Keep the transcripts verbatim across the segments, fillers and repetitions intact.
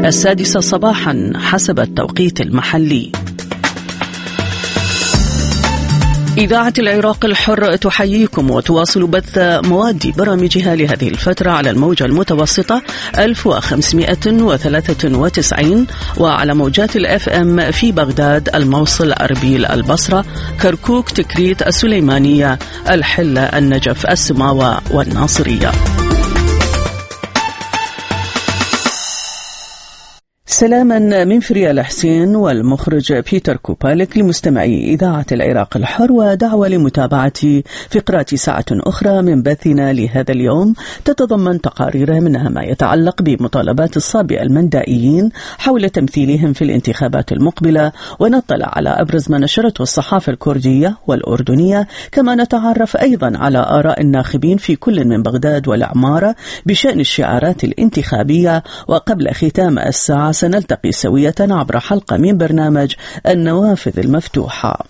السادسة صباحا حسب التوقيت المحلي. إذاعة العراق الحر تحييكم وتواصل بث مواد برامجها لهذه الفترة على الموجة المتوسطة ألف وخمسمائة وثلاثة وتسعين وعلى موجات الأف أم في بغداد، الموصل، أربيل، البصرة، كركوك، تكريت، السليمانية، الحلة، النجف، السماوة والناصرية. سلاما من فريال حسين والمخرج بيتر كوبالك لمستمعي إذاعة العراق الحر، ودعوة لمتابعة فقرات ساعة أخرى من بثنا لهذا اليوم تتضمن تقارير منها ما يتعلق بمطالبات الصابئة المندائيين حول تمثيلهم في الانتخابات المقبلة، ونطلع على أبرز ما نشرته الصحافة الكردية والأردنية، كما نتعرف أيضا على آراء الناخبين في كل من بغداد والعمارة بشأن الشعارات الانتخابية. وقبل ختام الساعة سنلتقي سوية عبر حلقة من برنامج النوافذ المفتوحة.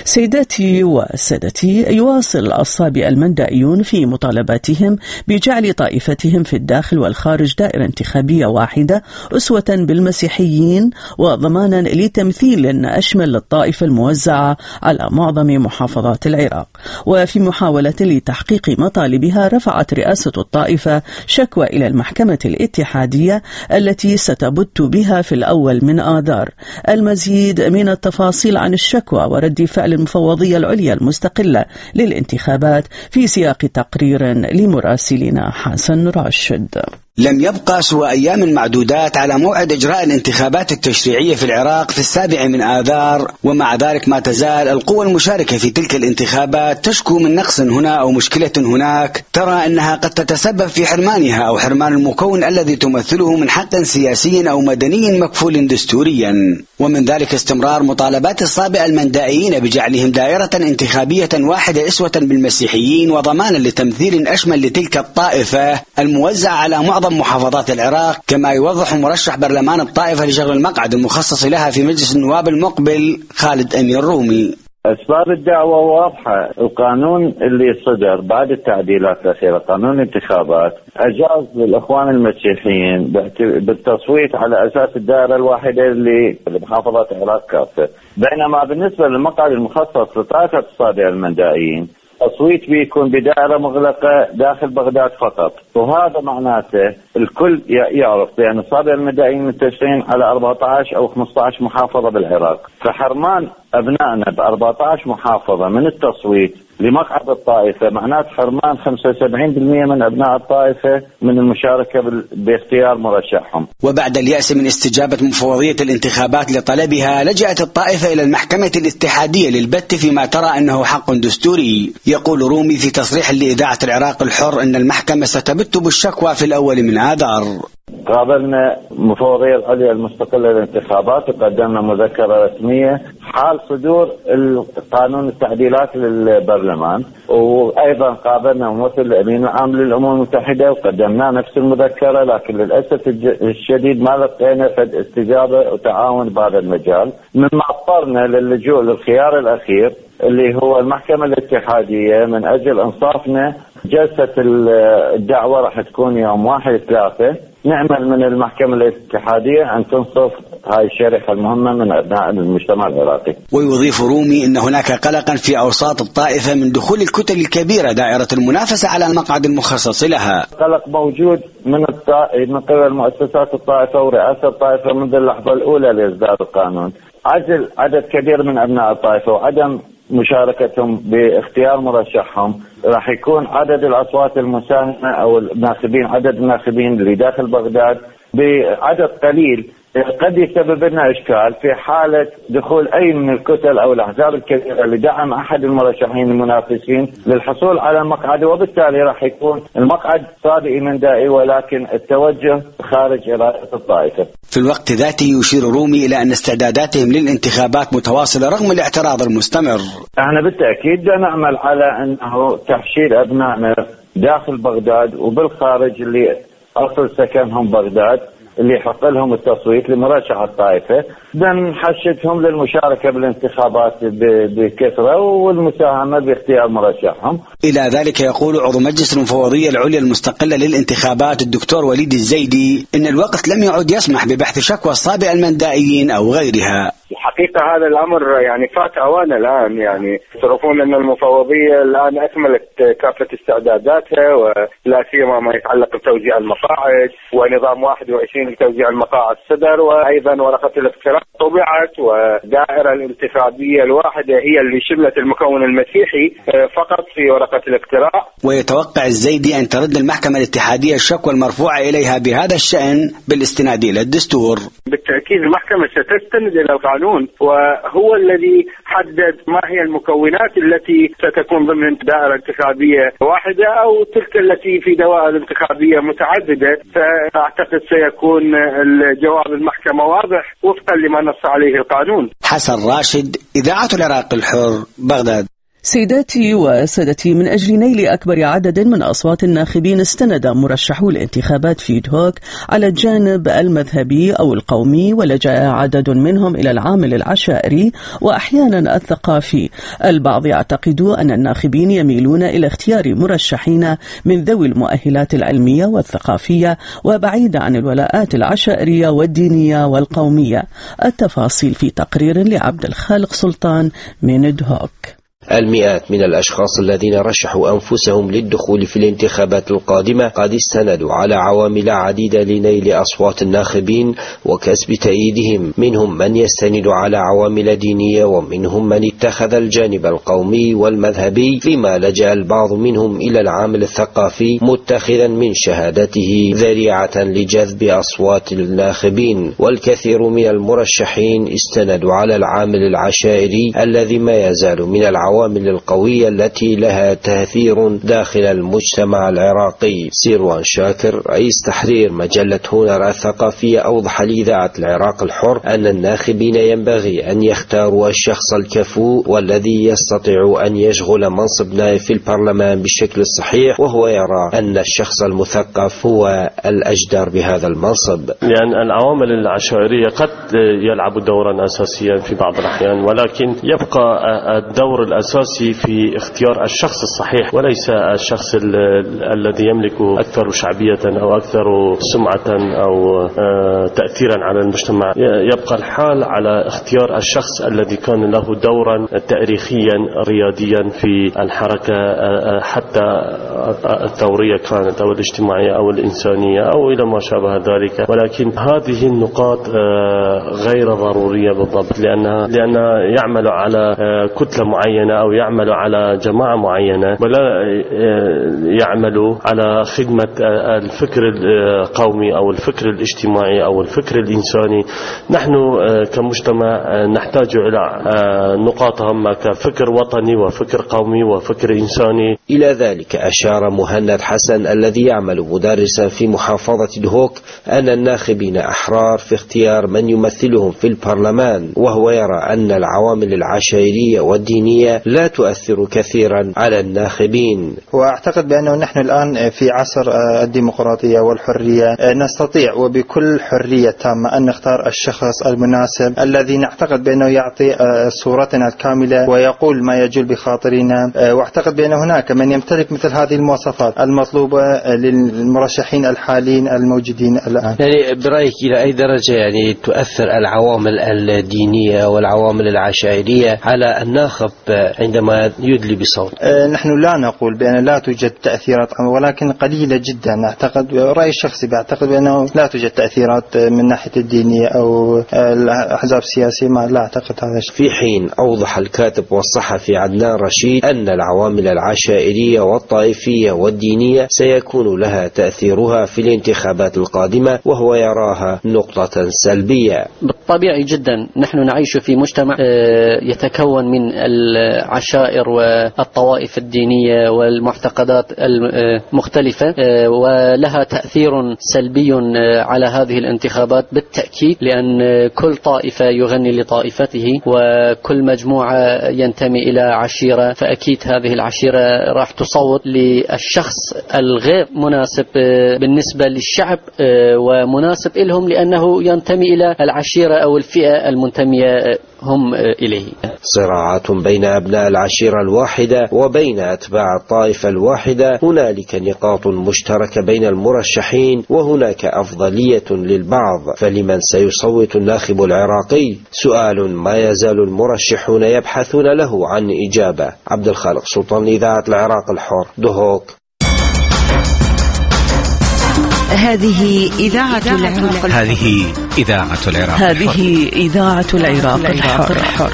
سيداتي وسادتي، يواصل الصابئة المندائيون في مطالباتهم بجعل طائفتهم في الداخل والخارج دائرة انتخابية واحدة أسوة بالمسيحيين، وضمانا لتمثيل أشمل للطائفة الموزعة على معظم محافظات العراق. وفي محاولة لتحقيق مطالبها رفعت رئاسة الطائفة شكوى إلى المحكمة الاتحادية التي ستبت بها في الأول من آذار. المزيد من التفاصيل عن الشكوى ورد فعل المفوضية العليا المستقلة للانتخابات في سياق تقرير لمراسلنا حسن راشد. لم يبقى سوى أيام معدودات على موعد إجراء الانتخابات التشريعية في العراق في السابع من آذار، ومع ذلك ما تزال القوى المشاركة في تلك الانتخابات تشكو من نقص هنا أو مشكلة هناك ترى أنها قد تتسبب في حرمانها أو حرمان المكون الذي تمثله من حق سياسي أو مدني مكفول دستوريا. ومن ذلك استمرار مطالبات الصابئة المندائيين بجعلهم دائرة انتخابية واحدة أسوة بالمسيحيين، وضمانا لتمثيل أشمل لتلك الطائفة الموزعة على معظم محافظات العراق، كما يوضح مرشح برلمان الطائفة لشغل المقعد المخصص لها في مجلس النواب المقبل خالد أمير رومي. أسباب الدعوة واضحة. القانون اللي صدر بعد التعديلات الأخيرة، قانون الانتخابات، أجاز للإخوان المسيحيين بالتصويت على أساس الدائرة الواحدة لمحافظة العراق كافة، بينما بالنسبة للمقعد المخصص لطائفة الصابئة المندائيين التصويت بيكون بدائرة مغلقة داخل بغداد فقط. وهذا معناته الكل يعرف بأن الصابئة المندائيين منتشرين على أربعة عشر أو خمسة عشر محافظة بالعراق، فحرمان أبنائنا ب أربعة عشر محافظة من التصويت لمقعد الطائفة معنات حرمان خمسة وسبعين بالمئة من أبناء الطائفة من المشاركة باختيار مرشحهم. وبعد اليأس من استجابة مفوضية الانتخابات لطلبها، لجأت الطائفة إلى المحكمة الاتحادية للبت فيما ترى أنه حق دستوري. يقول رومي في تصريح لإذاعة العراق الحر أن المحكمة ستبت بالشكوى في الأول من آذار. قابلنا مفوضية العليا المستقلة للانتخابات وقدمنا مذكرة رسمية حال صدور القانون التعديلات للبرلمان، وأيضا قابلنا ممثل الأمين العام للأمم المتحدة وقدمنا نفس المذكرة، لكن للأسف الشديد ما لقينا فد استجابة وتعاون بهذا المجال، مما اضطرنا للجوء للخيار الأخير اللي هو المحكمة الاتحادية من أجل إنصافنا. جلسة الدعوة راح تكون يوم واحد ثلاثة. نعمل من المحكمة الاتحادية أن تنصف هاي الشريحة المهمة من أبناء المجتمع العراقي. ويضيف رومي أن هناك قلقا في أوساط الطائفة من دخول الكتل الكبيرة دائرة المنافسة على المقعد المخصص لها. قلق موجود من من قبل مؤسسات الطائفة ورئاسة الطائفة منذ اللحظة الأولى لإصدار القانون. عزل عدد كبير من أبناء الطائفة وعدم مشاركتهم باختيار مرشحهم، راح يكون عدد الأصوات المساهمة أو الناخبين، عدد الناخبين اللي داخل بغداد بعدد قليل، قد يسبب لنا إشكال في حالة دخول أي من الكتل أو الأحزاب الكبيرة لدعم أحد المرشحين المنافسين للحصول على مقعد، وبالتالي راح يكون المقعد صابئي مندائي ولكن التوجه خارج إرادة الطائفة. في الوقت ذاته يشير رومي إلى أن استعداداتهم للانتخابات متواصلة رغم الاعتراض المستمر. احنا بالتأكيد نعمل على أنه تحشيد أبنائنا داخل بغداد وبالخارج اللي أصل سكنهم بغداد اللي يحق لهم التصويت لمرشح الطائفة، بنحشدهم للمشاركة بالانتخابات بكثرة والمساهمة باختيار مرشحهم. إلى ذلك يقول عضو مجلس المفوضية العليا المستقلة للانتخابات الدكتور وليد الزيدي إن الوقت لم يعد يسمح ببحث شكوى الصابئة المندائيين أو غيرها. الحقيقة هذا الأمر يعني فات أوان الآن، يعني يعرفون أن المفوضية الآن أكملت كافة استعداداتها، ولا سيما ما يتعلق بتوزيع المقاعد، ونظام واحد وعشرين لتوزيع المقاعد صدر، وأيضا ورقة الاقتراع طبعت، ودائرة الانتخابية الواحدة هي اللي شملت المكون المسيحي فقط في ورقة الاقتراع. ويتوقع الزيدي أن ترد المحكمة الاتحادية الشكوى المرفوعة إليها بهذا الشأن بالاستناد إلى الدستور. بالتأكيد المحكمة ستستند إلى القانون، وهو الذي حدد ما هي المكونات التي ستكون ضمن دائرة انتخابية واحدة أو تلك التي في دوائر انتخابية متعددة. فأعتقد سيكون الجواب المحكمة واضح وفقا لما نص عليه القانون. حسن راشد، إذاعة العراق الحر، بغداد. سيداتي وسادتي، من أجل نيل أكبر عدد من أصوات الناخبين استند مرشحو الانتخابات في دهوك على الجانب المذهبي أو القومي، ولجأ عدد منهم إلى العامل العشائري وأحيانا الثقافي. البعض يعتقد أن الناخبين يميلون إلى اختيار مرشحين من ذوي المؤهلات العلمية والثقافية وبعيد عن الولاءات العشائرية والدينية والقومية. التفاصيل في تقرير لعبد الخالق سلطان من دهوك. المئات من الأشخاص الذين رشحوا أنفسهم للدخول في الانتخابات القادمة قد استندوا على عوامل عديدة لنيل أصوات الناخبين وكسب تأييدهم. منهم من يستند على عوامل دينية، ومنهم من اتخذ الجانب القومي والمذهبي، فيما لجأ البعض منهم إلى العامل الثقافي متخذا من شهادته ذريعة لجذب أصوات الناخبين. والكثير من المرشحين استندوا على العامل العشائري الذي ما يزال من العوامل العوامل القوية التي لها تأثير داخل المجتمع العراقي. سيروان شاكر رئيس تحرير مجلة هونر الثقافية أوضح لإذاعة العراق الحر أن الناخبين ينبغي أن يختاروا الشخص الكفؤ والذي يستطيع أن يشغل منصب نائب في البرلمان بالشكل الصحيح، وهو يرى أن الشخص المثقف هو الأجدر بهذا المنصب. لأن العوامل العشائرية قد يلعب دورا أساسيا في بعض الأحيان، ولكن يبقى الدور الأساسي في اختيار الشخص الصحيح، وليس الشخص الذي يملك أكثر شعبية أو أكثر سمعة أو تأثيرا على المجتمع. يبقى الحال على اختيار الشخص الذي كان له دورا تاريخيا رياديا في الحركة حتى الثورية كانت أو الاجتماعية أو الإنسانية أو إلى ما شابه ذلك. ولكن هذه النقاط غير ضرورية بالضبط، لأنها لأنها يعمل على كتلة معينة أو يعمل على جماعة معينة، ولا يعمل على خدمة الفكر القومي أو الفكر الاجتماعي أو الفكر الإنساني. نحن كمجتمع نحتاج إلى نقاط هامة كفكر وطني وفكر قومي وفكر إنساني. إلى ذلك أشار مهند حسن الذي يعمل مدرسا في محافظة دهوك أن الناخبين أحرار في اختيار من يمثلهم في البرلمان، وهو يرى أن العوامل العشائرية والدينية لا تؤثر كثيرا على الناخبين. وأعتقد بأنه نحن الآن في عصر الديمقراطية والحرية، نستطيع وبكل حرية تامة أن نختار الشخص المناسب الذي نعتقد بأنه يعطي صورتنا الكاملة ويقول ما يجول بخاطرنا. وأعتقد بأن هناك من يمتلك مثل هذه المواصفات المطلوبة للمرشحين الحاليين الموجودين الآن. يعني برأيك إلى أي درجة يعني تؤثر العوامل الدينية والعوامل العشائرية على الناخب عندما يدلي بصوت؟ نحن لا نقول بأن لا توجد تأثيرات، ولكن قليلة جدا. أعتقد رأيي الشخصي بعتقد بأنه لا توجد تأثيرات من ناحية الدينية أو الأحزاب السياسية، ما لا أعتقد هذا الشيء. في حين أوضح الكاتب والصحفي عدنان رشيد أن العوامل العشائرية والطائفية والدينية سيكون لها تأثيرها في الانتخابات القادمة، وهو يراها نقطة سلبية. بالطبيعي جدا نحن نعيش في مجتمع يتكون من العشائر والطوائف الدينية والمعتقدات المختلفة، ولها تأثير سلبي على هذه الانتخابات بالتأكيد، لأن كل طائفة يغني لطائفته وكل مجموعة ينتمي إلى عشيرة، فأكيد هذه العشيرة راح تصوت للشخص الغير مناسب بالنسبة للشعب ومناسب لهم لأنه ينتمي إلى العشيرة أو الفئة المنتمية هم إليه. صراعات بين أبناء العشيرة الواحدة وبين أتباع الطائفة الواحدة. هنالك نقاط مشتركة بين المرشحين وهناك أفضلية للبعض، فلمن سيصوت الناخب العراقي؟ سؤال ما يزال المرشحون يبحثون له عن إجابة. عبد الخالق سلطان، إذاعة العراق الحر، دهوك. هذه إذاعة العراق. هذه إذاعة العراق. هذه إذاعة العراق الحر.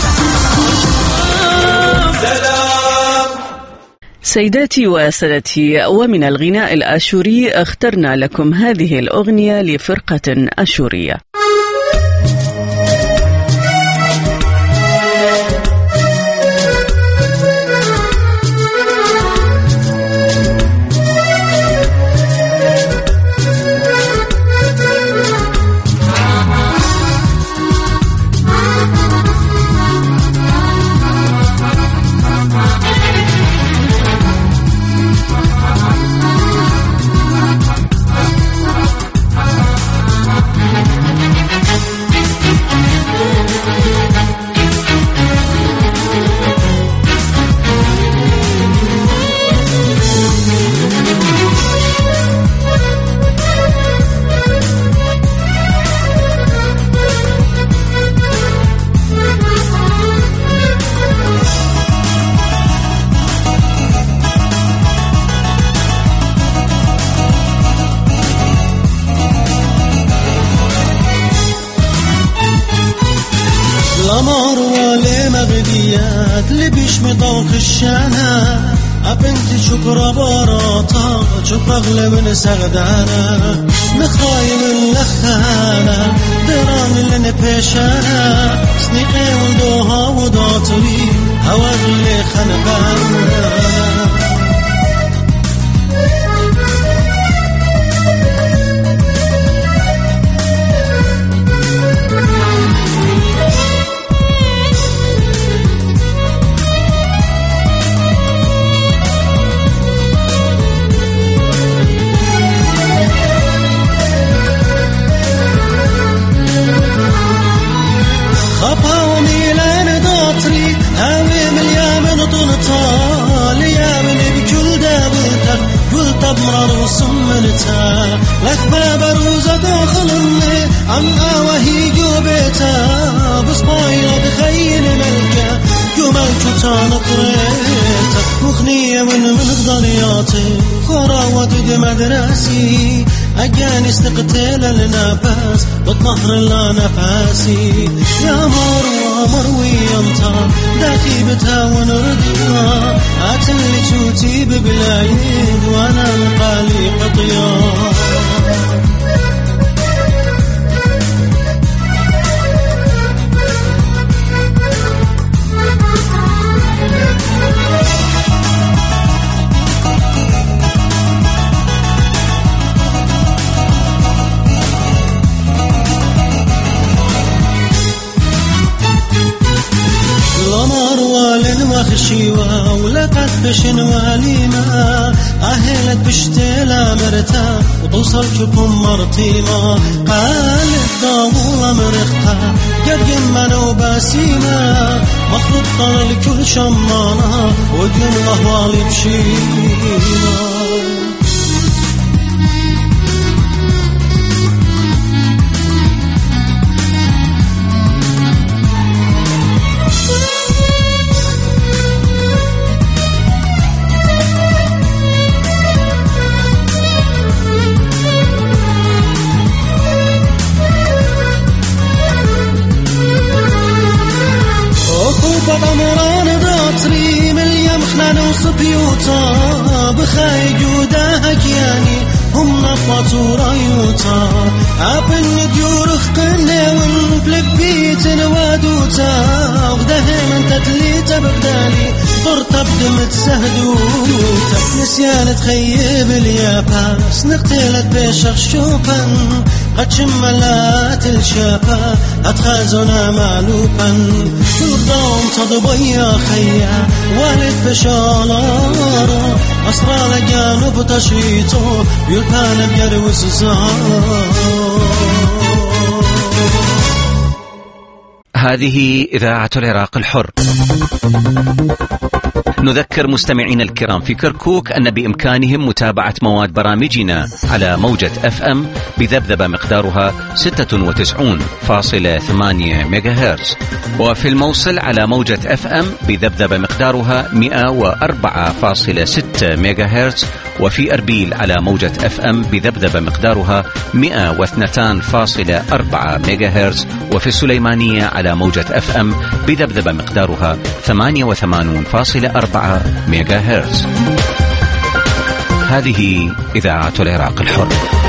سيداتي وسادتي، ومن الغناء الآشوري اخترنا لكم هذه الأغنية لفرقة أشورية. خشانا أبنتي شكرا باراتا شكرا أغلى من سغدانا مخاي من لخانا دران اللي بيشانا سنيقي ودوها وداتري هوا اللي خنقانا. مرار وصمنتها لك باب روزة داخلني عن آوهي جوبتها بصبايا بخيل ملكة جمال كتان قريتها مخنية من من الضلياتي خراوة مدرسي أجاني استقتل النفس بالطهر لا نفاسي يا مروة مروي أمتا داخي بتاون ردها أتلي شوتي ببلايين وأنا مقالي قطيان. خشيوة ولقد بشن واليما أهلت بشتلا مرتا وتوصل شكم مرتيما قال الداولة مرختا قد جمنا وباسيما مخلوطة لكل شمانا وجن الله بشينا. بيوتا بخاي جودها كياني هم نفطوا رايوتا أبن ديورخ قنة ونفلك بيت نوادوتا وغدهم انت تليتا بغدالي ضرطة بدمت سهدوتا نسيان تخيب الياباس نقتلت بشخ شوفا قد شملات الشافا أتخازنا معلوفا شردهم تضبيا خيا والد بشالارو أسرار جانب تشريطو يلقان بيروس زار. هذه إذاعة العراق الحر. نذكر مستمعين الكرام في كركوك أن بإمكانهم متابعة مواد برامجنا على موجة أف أم بذبذبة مقدارها ستة وتسعين فاصلة ثمانية ميجا هرتز، وفي الموصل على موجة أف أم بذبذبة مقدارها مئة وأربعة فاصلة ستة ميجا هرتز، وفي أربيل على موجة أف أم بذبذبة مقدارها مئة واثنين فاصلة أربعة ميجا هرتز، وفي السليمانية على موجة أف أم بذبذبة مقدارها ثمانية وثمانين فاصلة أربعة ميجا هرتز. هذه إذاعة العراق الحر.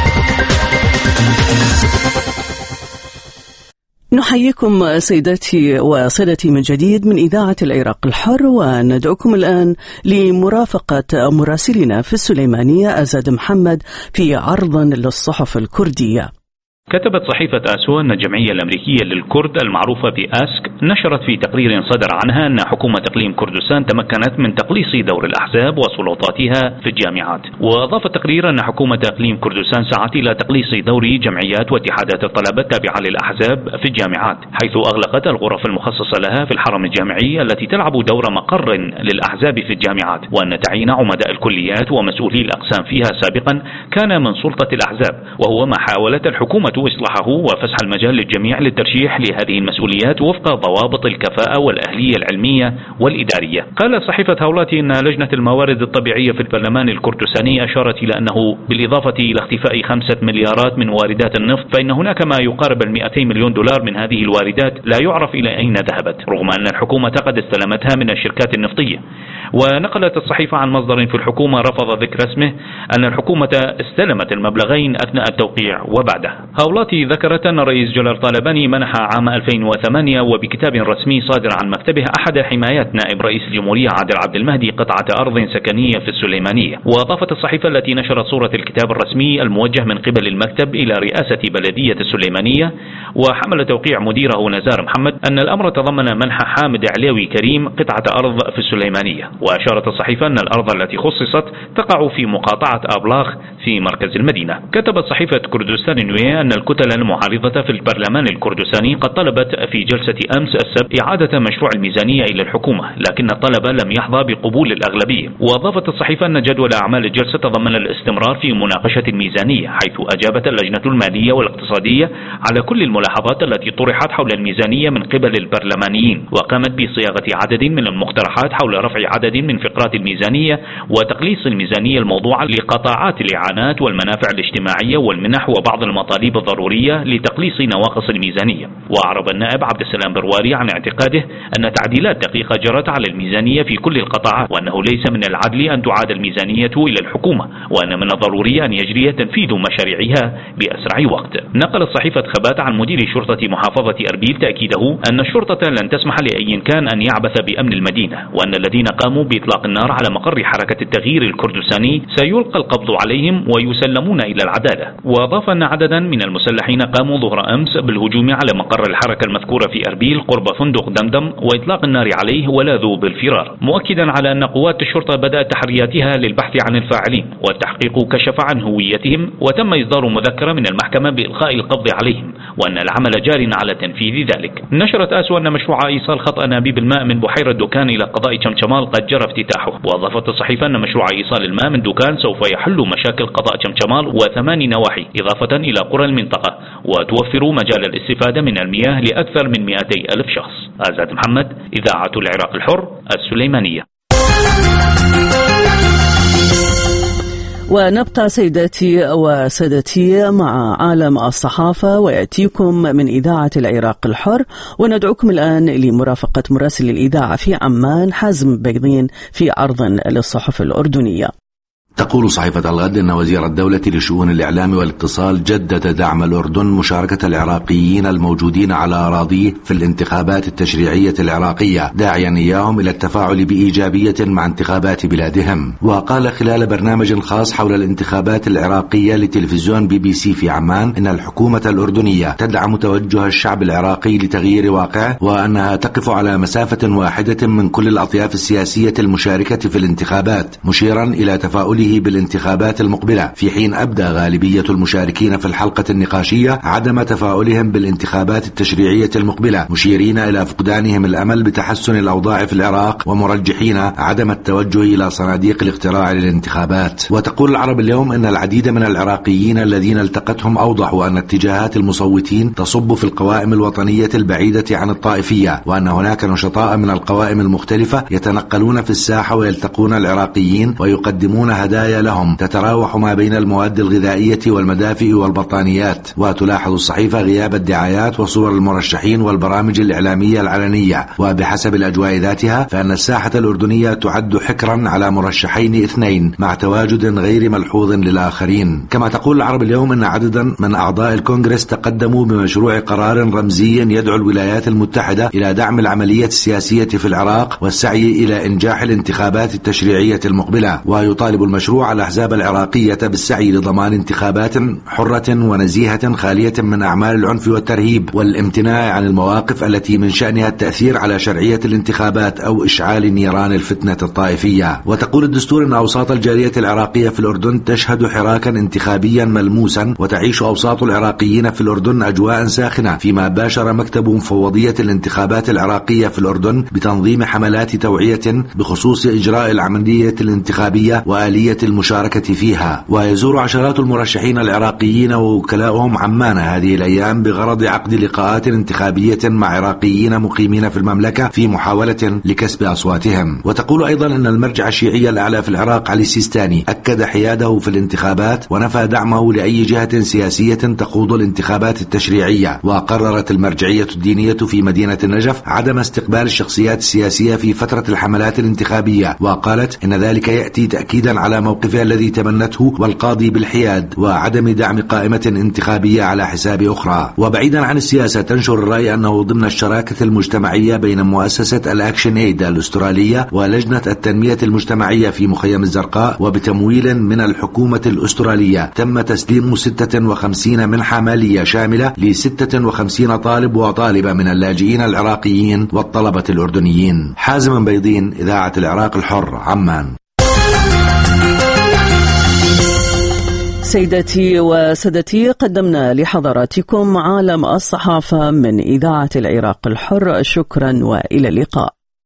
نحييكم سيداتي وسادتي من جديد من إذاعة العراق الحر، وندعوكم الآن لمرافقة مراسلنا في السليمانية أزاد محمد في عرض للصحف الكردية. كتبت صحيفة آسو أن الجمعية الأمريكية للكرد المعروفة بآسك نشرت في تقرير صدر عنها أن حكومة إقليم كردستان تمكنت من تقليص دور الأحزاب وسلطاتها في الجامعات. وأضاف التقرير أن حكومة إقليم كردستان سعت إلى تقليص دور جمعيات واتحادات الطلبة التابعة للأحزاب في الجامعات، حيث أغلقت الغرف المخصصة لها في الحرم الجامعي التي تلعب دور مقر للأحزاب في الجامعات، وأن تعيين عمداء الكليات ومسؤولي الأقسام فيها سابقا كان من سلطة الأحزاب، وهو ما حاولت الحكومة إصلاحه وفسح المجال للجميع للترشيح لهذه المسؤوليات وفق ضوابط الكفاءة والأهلية العلمية والإدارية. قال صحيفة هولاتي أن لجنة الموارد الطبيعية في البرلمان الكردستاني أشارت إلى أنه بالإضافة إلى اختفاء خمسة مليارات من واردات النفط، فإن هناك ما يقارب المئتين مليون دولار من هذه الواردات لا يعرف إلى أين ذهبت، رغم أن الحكومة قد استلمتها من الشركات النفطية. ونقلت الصحيفة عن مصدر في الحكومة رفض ذكر اسمه أن الحكومة استلمت المبلغين أثناء التوقيع وبعده. هولاتي ذكرت أن الرئيس جلال طالباني منح عام ألفين وثمانية وبكتاب رسمي صادر عن مكتبه أحد حمايات نائب رئيس الجمهورية عادل عبد المهدي قطعة أرض سكنية في السليمانية. وأضافت الصحيفة التي نشرت صورة الكتاب الرسمي الموجه من قبل المكتب إلى رئاسة بلدية السليمانية وحمل توقيع مديره نزار محمد أن الأمر تضمن منح حامد علوي كريم قطعة أرض في السليمانية. وأشارت الصحيفة أن الأرض التي خصصت تقع في مقاطعة أبلاغ في مركز المدينة. كتبت صحيفة كردستان النوية أن الكتل المعارضة في البرلمان الكردستاني قد طلبت في جلسة أمس السبت إعادة مشروع الميزانية إلى الحكومة، لكن الطلب لم يحظى بقبول الأغلبية. وأضافت الصحيفة أن جدول أعمال الجلسة تضمن الاستمرار في مناقشة الميزانية، حيث أجابت اللجنة المالية والاقتصادية على كل الملاحظات التي طرحت حول الميزانية من قبل البرلمانيين، وقامت بصياغة عدد من المقترحات حول رفع عدد من فقرات الميزانية وتقليص الميزانية الموضوعة لقطاعات الإعانات والمنافع الاجتماعية والمنح وبعض المطالب الضرورية لتقليص نواقص الميزانية. وأعرب النائب عبد السلام برواري عن اعتقاده أن تعديلات دقيقة جرت على الميزانية في كل القطاعات، وأنه ليس من العدل أن تعاد الميزانية إلى الحكومة، وأن من الضروري أن يجري تنفيذ مشاريعها بأسرع وقت. نقلت صحيفة خبات عن مدير شرطة محافظة أربيل تأكيده أن الشرطة لن تسمح لأي كان أن يعبث بأمن المدينة، وأن الذين قاموا بإطلاق النار على مقر حركة التغيير الكردستاني سيلقى القبض عليهم ويسلمون إلى العدالة. وأضاف أن عددا من المسلحين قاموا ظهر أمس بالهجوم على مقر الحركة المذكورة في أربيل قرب فندق دمدم وإطلاق النار عليه ولاذوا بالفرار، مؤكدا على أن قوات الشرطة بدأت تحرياتها للبحث عن الفاعلين، والتحقيق كشف عن هويتهم وتم إصدار مذكرة من المحكمة بإلقاء القبض عليهم، وأن العمل جار على تنفيذ ذلك. نشرت آسو أن مشروع إيصال خط أنابيب الماء من بحيرة دكان إلى قضاء شمشمال قد جرى افتتاحه. وأضافت الصحيفة أن مشروع إيصال الماء من دكان سوف يحل مشاكل قضاء شمشمال وثمان نواحي إضافة إلى قرى المنطقة، وتوفر مجال الاستفادة من المياه لأكثر من مئتي ألف شخص. آزاد محمد، إذاعة العراق الحر، السليمانية. ونبقى سيداتي وسادتي مع عالم الصحافة ويأتيكم من إذاعة العراق الحر، وندعوكم الآن لمرافقة مراسل الإذاعة في عمان حازم بيضين في عرض للصحف الأردنية. تقول صحيفة الغد أن وزير الدولة لشؤون الإعلام والاتصال جدد دعم الأردن مشاركة العراقيين الموجودين على أراضيه في الانتخابات التشريعية العراقية، داعيا إياهم إلى التفاعل بإيجابية مع انتخابات بلادهم. وقال خلال برنامج خاص حول الانتخابات العراقية لتلفزيون بي بي سي في عمان إن الحكومة الأردنية تدعم توجه الشعب العراقي لتغيير واقعه، وأنها تقف على مسافة واحدة من كل الأطياف السياسية المشاركة في الانتخابات، مشيرا إلى تفاؤل تفاؤله بالانتخابات المقبلة، في حين أبدى غالبية المشاركين في الحلقة النقاشية عدم تفاؤلهم بالانتخابات التشريعية المقبلة، مشيرين إلى فقدانهم الأمل بتحسن الأوضاع في العراق ومرجحين عدم التوجه إلى صناديق الاقتراع للانتخابات. وتقول العرب اليوم إن العديد من العراقيين الذين التقتهم أوضحوا أن اتجاهات المصوتين تصب في القوائم الوطنية البعيدة عن الطائفية، وأن هناك نشطاء من القوائم المختلفة يتنقلون في الساحة ويلتقون العراقيين ويقدمون هدايا لهم تتراوح ما بين المواد الغذائية والمدافئ والبطانيات. وتلاحظ الصحيفة غياب الدعايات وصور المرشحين والبرامج الإعلامية العلنية، وبحسب الأجواء ذاتها فإن الساحة الأردنية تعد حكرا على مرشحين اثنين مع تواجد غير ملحوظ للآخرين. كما تقول العرب اليوم أن عددا من أعضاء الكونغرس تقدموا بمشروع قرار رمزي يدعو الولايات المتحدة إلى دعم العملية السياسية في العراق والسعي إلى إنجاح الانتخابات التشريعية المقبلة. ويطالب المشروع الأحزاب العراقية بالسعي لضمان انتخابات حرة ونزيهة خالية من أعمال العنف والترهيب، والامتناع عن المواقف التي من شأنها التأثير على شرعية الانتخابات أو إشعال نيران الفتنة الطائفية. وتقول الدستور أن أوساط الجالية العراقية في الأردن تشهد حراكا انتخابيا ملموسا، وتعيش أوساط العراقيين في الأردن أجواء ساخنة، فيما باشر مكتب مفوضية الانتخابات العراقية في الأردن بتنظيم حملات توعية بخصوص إجراء العملية الانتخابية وآلية المشاركة فيها. ويزور عشرات المرشحين العراقيين ووكلاؤهم عمان هذه الأيام بغرض عقد لقاءات انتخابية مع عراقيين مقيمين في المملكة في محاولة لكسب أصواتهم. وتقول أيضا أن المرجع الشيعي الأعلى في العراق علي السيستاني أكد حياده في الانتخابات ونفى دعمه لأي جهة سياسية تخوض الانتخابات التشريعية. وقررت المرجعية الدينية في مدينة النجف عدم استقبال الشخصيات السياسية في فترة الحملات الانتخابية، وقالت إن ذلك يأتي تأكيدا على موقفها الذي تبنته والقاضي بالحياد وعدم دعم قائمة انتخابية على حساب أخرى. وبعيدا عن السياسة تنشر الرأي أنه ضمن الشراكة المجتمعية بين مؤسسة الأكشن ايد الأسترالية ولجنة التنمية المجتمعية في مخيم الزرقاء وبتمويل من الحكومة الأسترالية تم تسليم ستة وخمسين منحة مالية شاملة ل ستة وخمسين طالب وطالبة من اللاجئين العراقيين والطلبة الأردنيين. حازم بيضين، إذاعة العراق الحر، عمان. سيدتي وسادتي، قدمنا لحضراتكم عالم الصحافة من إذاعة العراق الحر. شكرا وإلى اللقاء.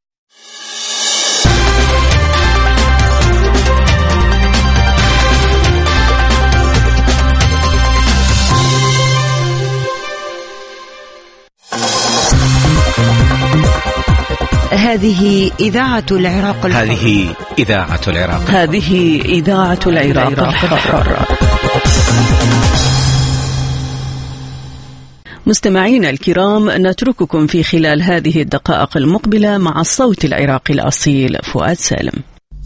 هذه إذاعة العراق الحر. هذه إذاعة العراق هذه إذاعة العراق الحر. مستمعينا الكرام، نترككم في خلال هذه الدقائق المقبلة مع الصوت العراقي الأصيل فؤاد سالم.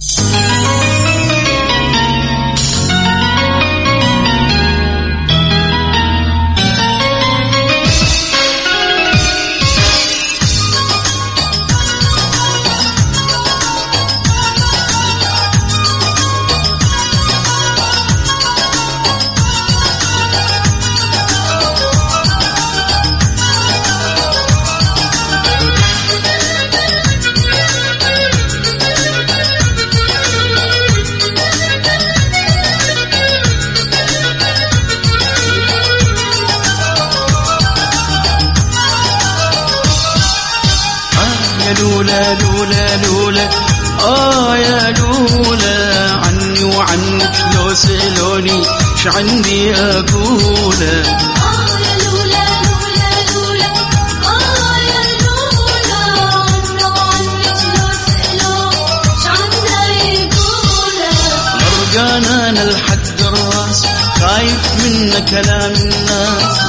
لولا لولا لولا آه يا لولا عني وعنك لو سألوني شعندي أقوله. آه يا لولا لولا لولا آه يا لولا عني وعنك لو سألوني شعندي أقوله. غرقان أنا لحد الراس خايف من كلام الناس.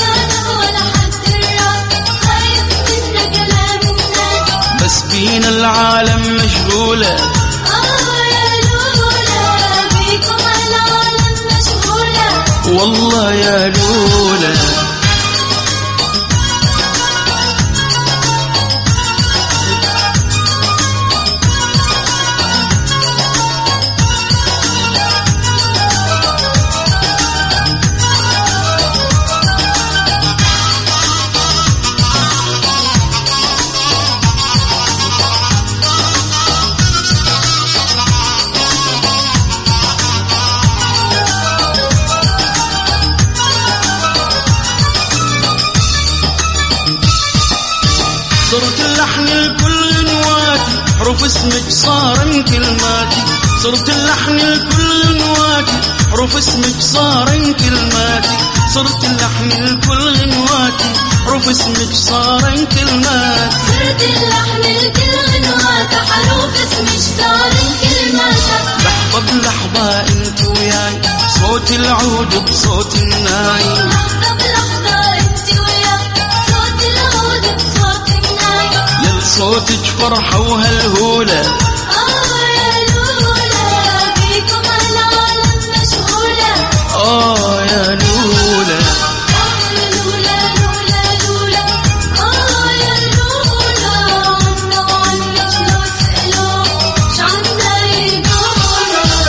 بس بين العالم مشغولة. آه يا لولا بيكم العالم مشغولة. والله يا لولا حروف اسمك صارن كلماتي، صرت اللحن لكل غنواتي. حروف اسمك صارن كلماتي، صرت اللحن لكل غنواتي. حروف اسمك صارن كلماتي، صرت اللحن لكل غنواتي. حروف اسمك صارن كلماتي. لحظة بلحظة انت وياي، صوت العود بصوت الناي. لحظة بلحظة انت وياي، صوت العود بصوت الناي. يا صوتك فرحة وهالهولة، آه يا لولا بيكم العالم مشغولة. آه يا لولا، آه يا لولا لولا لولا. آه يا لولا عنا وعنك لو سألوا شعنا يقولوا.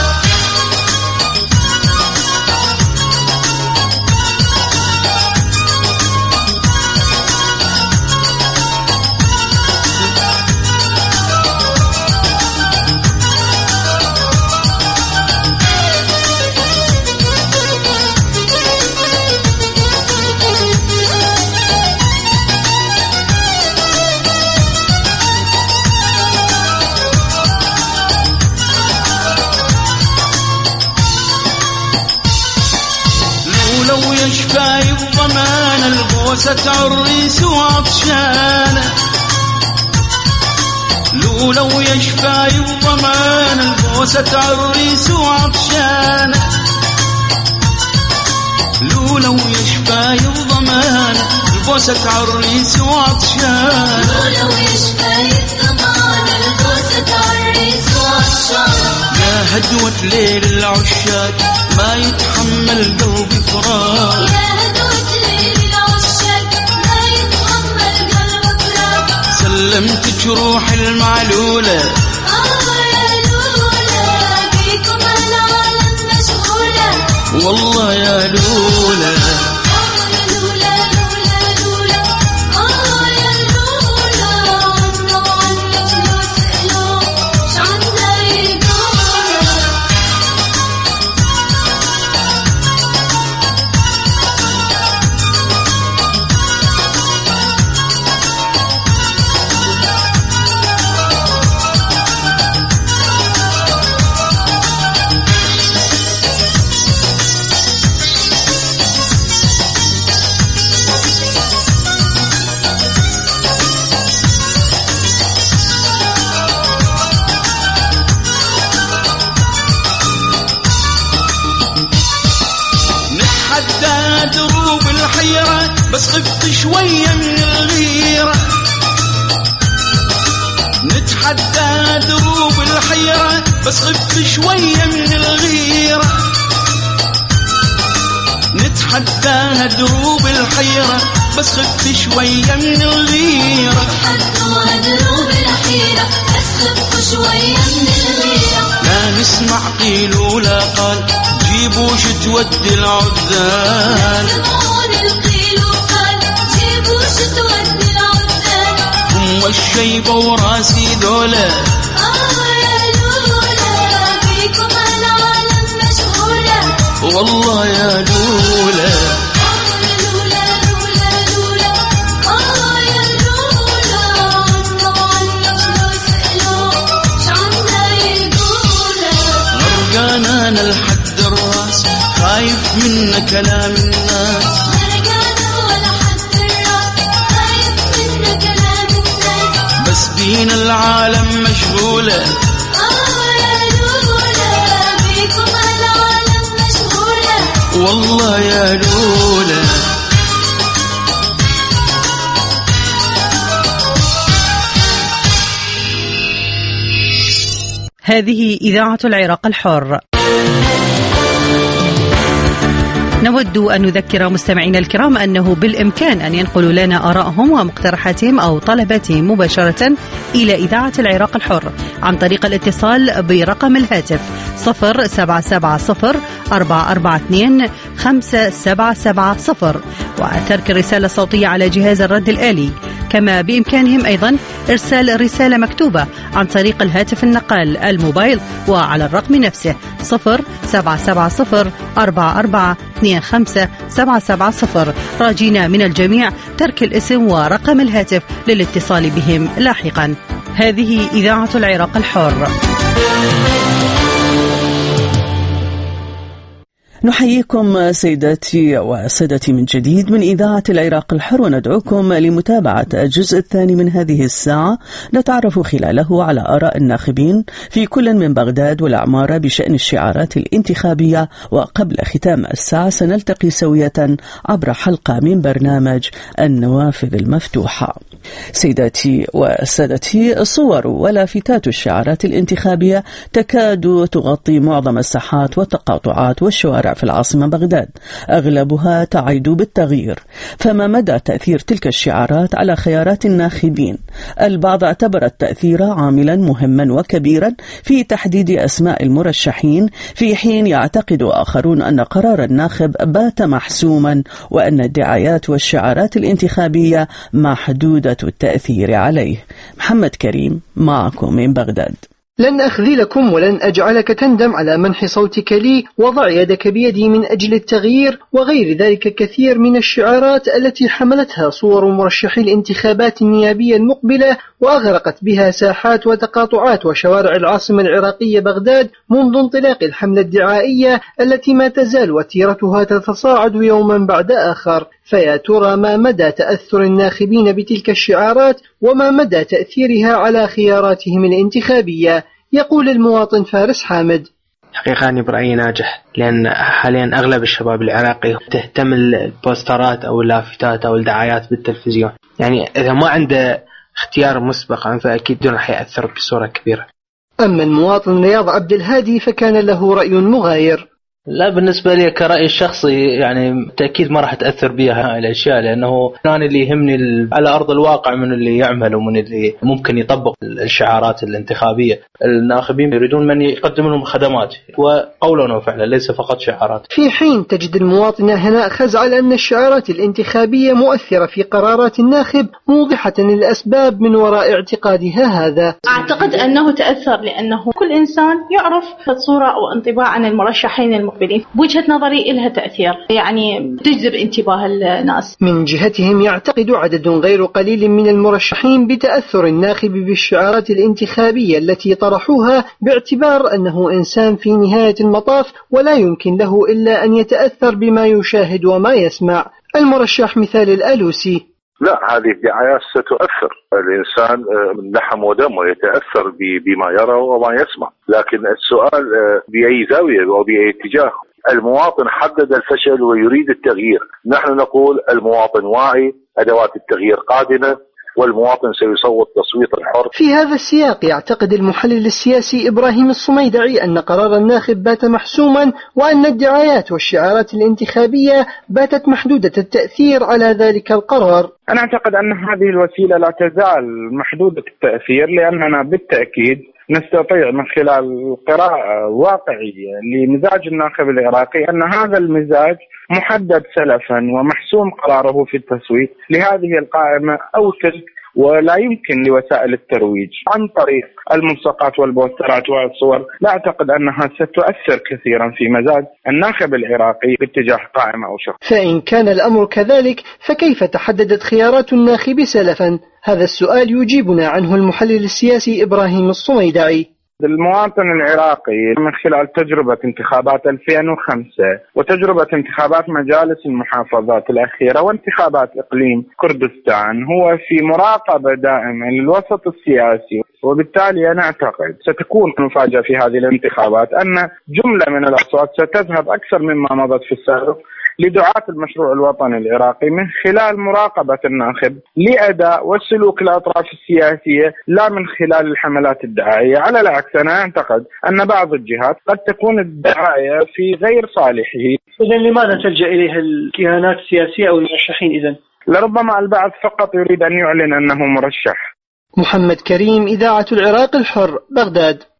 لو يشفاي بضمان البوسة عريس وعطشانة. لو لو يشفاي بضمان البوسة عريس وعطشانة. لو لو يشفاي بضمان البوسة عريس وعطشانة. لو يشفاي بضمان البوسة عريس وعطشانة. يا هدوة ليل العشاق ما يتحمل قلبي فراق. يا هدوة ليل العشاق ما يتحمل قلبك فراق. سلمتك روح المعلولة، آه يا لولا بيكم العالم مشغولة. والله يا لولا، آه يا لولا لولا لولا. آه يا لولا عنا وعنك لو سألوا شعنا يقولوا. نتحدى دروب الحيرة بس خفت شوية من الغيرة. نتحدى دروب الحيرة بس خفت شوية من الغيرة. نتحدى دروب الحيرة بس خفت شوية من الغيرة. نتحدى دروب الحيرة بس خفت شوية من الغيرة. لا نسمع قيل ولا قال جيبوا شو تودي العذان. سمعون القيل وقال جيبوا شو تودي العذان. هم الشيبة وراسي ذولا. آه يا لولا بيكم العالم مشغولة. والله يا لولا، آه يا لولا لولا لولا. آه يا لولا عنا وعنك لو سألوا شعنا يقولوا. غرقان انا لحد الراس خايف من كلام الناس. غرقانة ولا حد الراس خايف من كلام الناس. بس بين العالم مشغولة. آه يا لولا بيكم العالم مشغولة. والله يا لولا، هذه إذاعة العراق الحر. نود أن نذكر مستمعينا الكرام أنه بالإمكان أن ينقلوا لنا آرائهم ومقترحاتهم أو طلباتهم مباشرة إلى إذاعة العراق الحر عن طريق الاتصال برقم الهاتف صفر سبعة سبعة صفر أربعة أربعة اثنين خمسة سبعة سبعة صفر وترك الرسالة الصوتية على جهاز الرد الآلي. كما بإمكانهم أيضا إرسال رسالة مكتوبة عن طريق الهاتف النقال الموبايل وعلى الرقم نفسه صفر سبعة سبعة صفر أربعة أربعة اثنين خمسة سبعة سبعة صفر راجين من الجميع ترك الاسم ورقم الهاتف للاتصال بهم لاحقا. هذه إذاعة العراق الحر. نحييكم سيداتي وسادتي من جديد من إذاعة العراق الحر، وندعوكم لمتابعة الجزء الثاني من هذه الساعة نتعرف خلاله على آراء الناخبين في كل من بغداد والعمارة بشأن الشعارات الانتخابية. وقبل ختام الساعة سنلتقي سوية عبر حلقة من برنامج النوافذ المفتوحة. سيداتي وسادتي، صور ولافتات الشعارات الانتخابية تكاد تغطي معظم الساحات والتقاطعات والشوارع في العاصمة بغداد، أغلبها تعد بالتغيير. فما مدى تأثير تلك الشعارات على خيارات الناخبين؟ البعض اعتبر التأثير عاملا مهما وكبيرا في تحديد أسماء المرشحين، في حين يعتقد آخرون أن قرار الناخب بات محسوما، وأن الدعايات والشعارات الانتخابية محدودة التأثير عليه. محمد كريم معكم من بغداد. لن أخذلكم ولن أجعلك تندم على منح صوتك لي، وضع يدك بيدي من أجل التغيير، وغير ذلك كثير من الشعارات التي حملتها صور مرشحي الانتخابات النيابية المقبلة، وأغرقت بها ساحات وتقاطعات وشوارع العاصمة العراقية بغداد منذ انطلاق الحملة الدعائية التي ما تزال وتيرتها تتصاعد يوما بعد آخر. فيا ترى ما مدى تأثر الناخبين بتلك الشعارات، وما مدى تأثيرها على خياراتهم الانتخابية؟ يقول المواطن فارس حامد: حقيقة أنا برأيي ناجح، لأن حاليا أغلب الشباب العراقي تهتم البوسترات أو اللافتات أو الدعايات بالتلفزيون، يعني إذا ما عنده اختيار مسبقا فأكيد راح يأثر بصورة كبيرة. أما المواطن رياض عبد الهادي فكان له رأي مغاير. لا، بالنسبة لي كرأي الشخصي يعني تأكيد ما راح تأثر بها هاي الأشياء، لأنه أنا اللي يهمني على أرض الواقع من اللي يعمل ومن اللي ممكن يطبق الشعارات الانتخابية. الناخبين يريدون من يقدم لهم خدمات وقولا وفعلا، ليس فقط شعارات. في حين تجد المواطنة هناء خزعل أن الشعارات الانتخابية مؤثرة في قرارات الناخب، موضحة الأسباب من وراء اعتقادها هذا. أعتقد أنه تأثر، لأنه كل إنسان يعرف صورة أو انطباع عن المرشحين المقبلين. بوجهة نظري إلها تأثير، يعني تجذب انتباه الناس. من جهتهم يعتقد عدد غير قليل من المرشحين بتأثر الناخب بالشعارات الانتخابية التي طرحوها، باعتبار أنه إنسان في نهاية المطاف ولا يمكن له إلا أن يتأثر بما يشاهد وما يسمع. المرشح مثال الألوسي: لا، هذه الدعايات ستؤثر. الإنسان من لحم ودم ويتأثر بما يرى وما يسمع، لكن السؤال بأي زاوية وبأي اتجاه. المواطن حدد الفشل ويريد التغيير، نحن نقول المواطن واعي، أدوات التغيير قادمة، والمواطن سيصوت تصويت الحر. في هذا السياق يعتقد المحلل السياسي إبراهيم الصميدعي أن قرار الناخب بات محسوما، وأن الدعايات والشعارات الانتخابية باتت محدودة التأثير على ذلك القرار. أنا أعتقد أن هذه الوسيلة لا تزال محدودة التأثير، لأننا بالتأكيد نستطيع من خلال قراءة واقعية لمزاج الناخب العراقي أن هذا المزاج محدد سلفا ومحسوم قراره في التصويت لهذه القائمة أو تلك، ولا يمكن لوسائل الترويج عن طريق الملصقات والبوسترات والصور، لا أعتقد أنها ستؤثر كثيرا في مزاج الناخب العراقي باتجاه قائمة أو شخص. فإن كان الأمر كذلك فكيف تحددت خيارات الناخب سلفا؟ هذا السؤال يجيبنا عنه المحلل السياسي إبراهيم الصميدعي. المواطن العراقي من خلال تجربة انتخابات ألفين وخمسة وتجربة انتخابات مجالس المحافظات الأخيرة وانتخابات إقليم كردستان هو في مراقبة دائمة للوسط السياسي، وبالتالي أنا أعتقد ستكون مفاجأة في هذه الانتخابات أن جملة من الأصوات ستذهب أكثر مما مضت في السابق لدعاة المشروع الوطني العراقي من خلال مراقبة الناخب لأداء وسلوك الأطراف السياسية، لا من خلال الحملات الدعائية. على العكس أنا أعتقد أن بعض الجهات قد تكون الدعاية في غير صالحه. إذن لماذا تلجأ إليها الكيانات السياسية أو المرشحين إذن؟ لربما البعض فقط يريد أن يعلن أنه مرشح. محمد كريم، إذاعة العراق الحر، بغداد.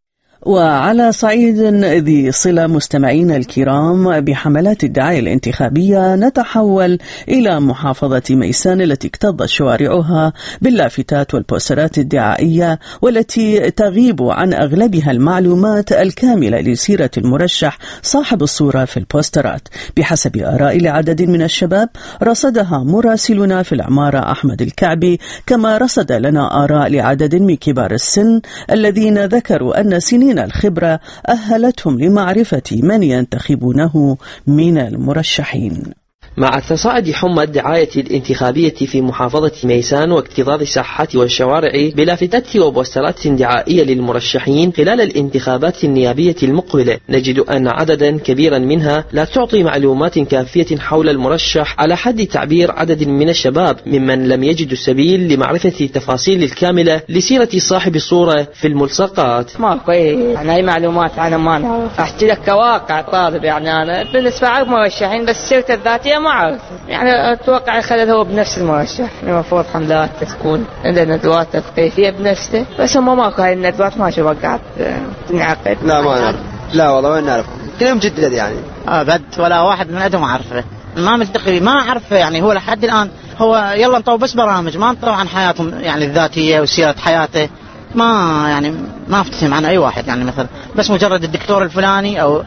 وعلى صعيد ذي صلة مستمعينا الكرام بحملات الدعاية الانتخابية، نتحول إلى محافظة ميسان التي اكتظ شوارعها باللافتات والبوسترات الدعائية، والتي تغيب عن أغلبها المعلومات الكاملة لسيرة المرشح صاحب الصورة في البوسترات. بحسب آراء لعدد من الشباب رصدها مراسلنا في العمارة أحمد الكعبي، كما رصد لنا آراء لعدد من كبار السن الذين ذكروا أن سنين الخبرة أهلتهم لمعرفة من ينتخبونه من المرشحين. مع تصاعد حمى الدعاية الانتخابية في محافظة ميسان واكتظاظ الساحات والشوارع بلافتات وبوسترات دعائية للمرشحين خلال الانتخابات النيابية المقبلة، نجد أن عددا كبيرا منها لا تعطي معلومات كافية حول المرشح على حد تعبير عدد من الشباب ممن لم يجدوا السبيل لمعرفة التفاصيل الكاملة لسيرة صاحب الصورة في الملصقات. ما أي يعني أي معلومات عنه ما نعرف. أحكي لك كواقع طالب، يعني أنا بالنسبة أعرف مرشحين بس سيرته الذاتية ما أعرف، يعني أتوقع الخلل هو بنفس المرشح. المفروض حملات تكون عندنا ندوات تثقيفية بنفسه، بس هم ماكو هاي الندوات، ما شو قاعد تنعقد. لا ما نعرف، لا والله ما نعرف، كلام جدد يعني أبد ولا واحد من عندهم أعرفه، ما ملتقي ما أعرفه. يعني هو لحد الآن هو يلا انطوا بس برامج، ما انطوا عن حياتهم يعني الذاتية وسيرة حياته، ما يعني ما افتهم عن أي واحد، يعني مثلا بس مجرد الدكتور الفلاني أو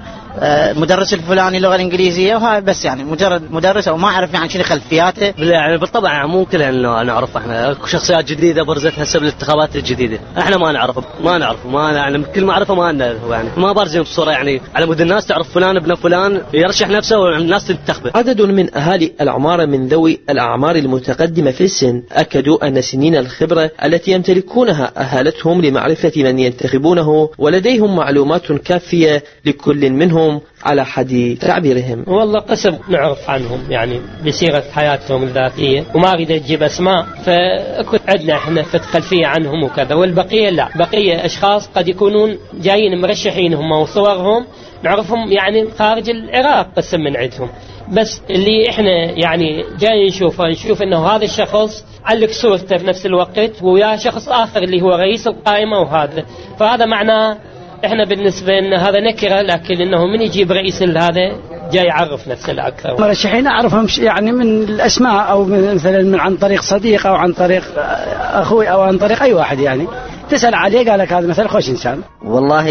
مدرس الفلاني اللغة الإنجليزية، وهاي بس يعني مجرد مدرس، أو ما أعرف يعني شنو خلفياته. يعني بالطبع ممكن أن نعرف إحنا شخصيات جديدة برزت هسه بالانتخابات الجديدة، إحنا ما نعرف ما نعرف ما نعلم، كل ما نعرفه ما نعرفه، يعني ما بارزين بصورة يعني على مود الناس تعرف فلان ابن فلان يرشح نفسه والناس تنتخبه. عدد من أهالي العمارة من ذوي الأعمار المتقدمة في السن أكدوا أن سنين الخبرة التي يمتلكونها أهالتهم لمعرفة من ينتخبونه، ولديهم معلومات كافية لكل منهم على حد تعبيرهم. والله قسم نعرف عنهم يعني بصيغة حياتهم الذاتية، وما أريد أجيب أسماء، فكنت عندنا إحنا خلفية عنهم وكذا، والبقية لا، بقية أشخاص قد يكونون جايين مرشحين هم وصورهم نعرفهم يعني خارج العراق قسم من عندهم، بس اللي إحنا يعني جاي نشوفه نشوف إنه هذا الشخص علق صورته بنفس الوقت ويا شخص آخر اللي هو رئيس القائمة، وهذا فهذا معناه احنا بالنسبه لنا هذا نكره، لكن انه من يجيب رئيس هذا جاي يعرف نفسه اكثر. مرشحين اعرفهم يعني من الاسماء، او مثلا من عن طريق صديق او عن طريق اخوي او عن طريق اي واحد، يعني تسال عليه قال لك هذا مثلا خوش انسان. والله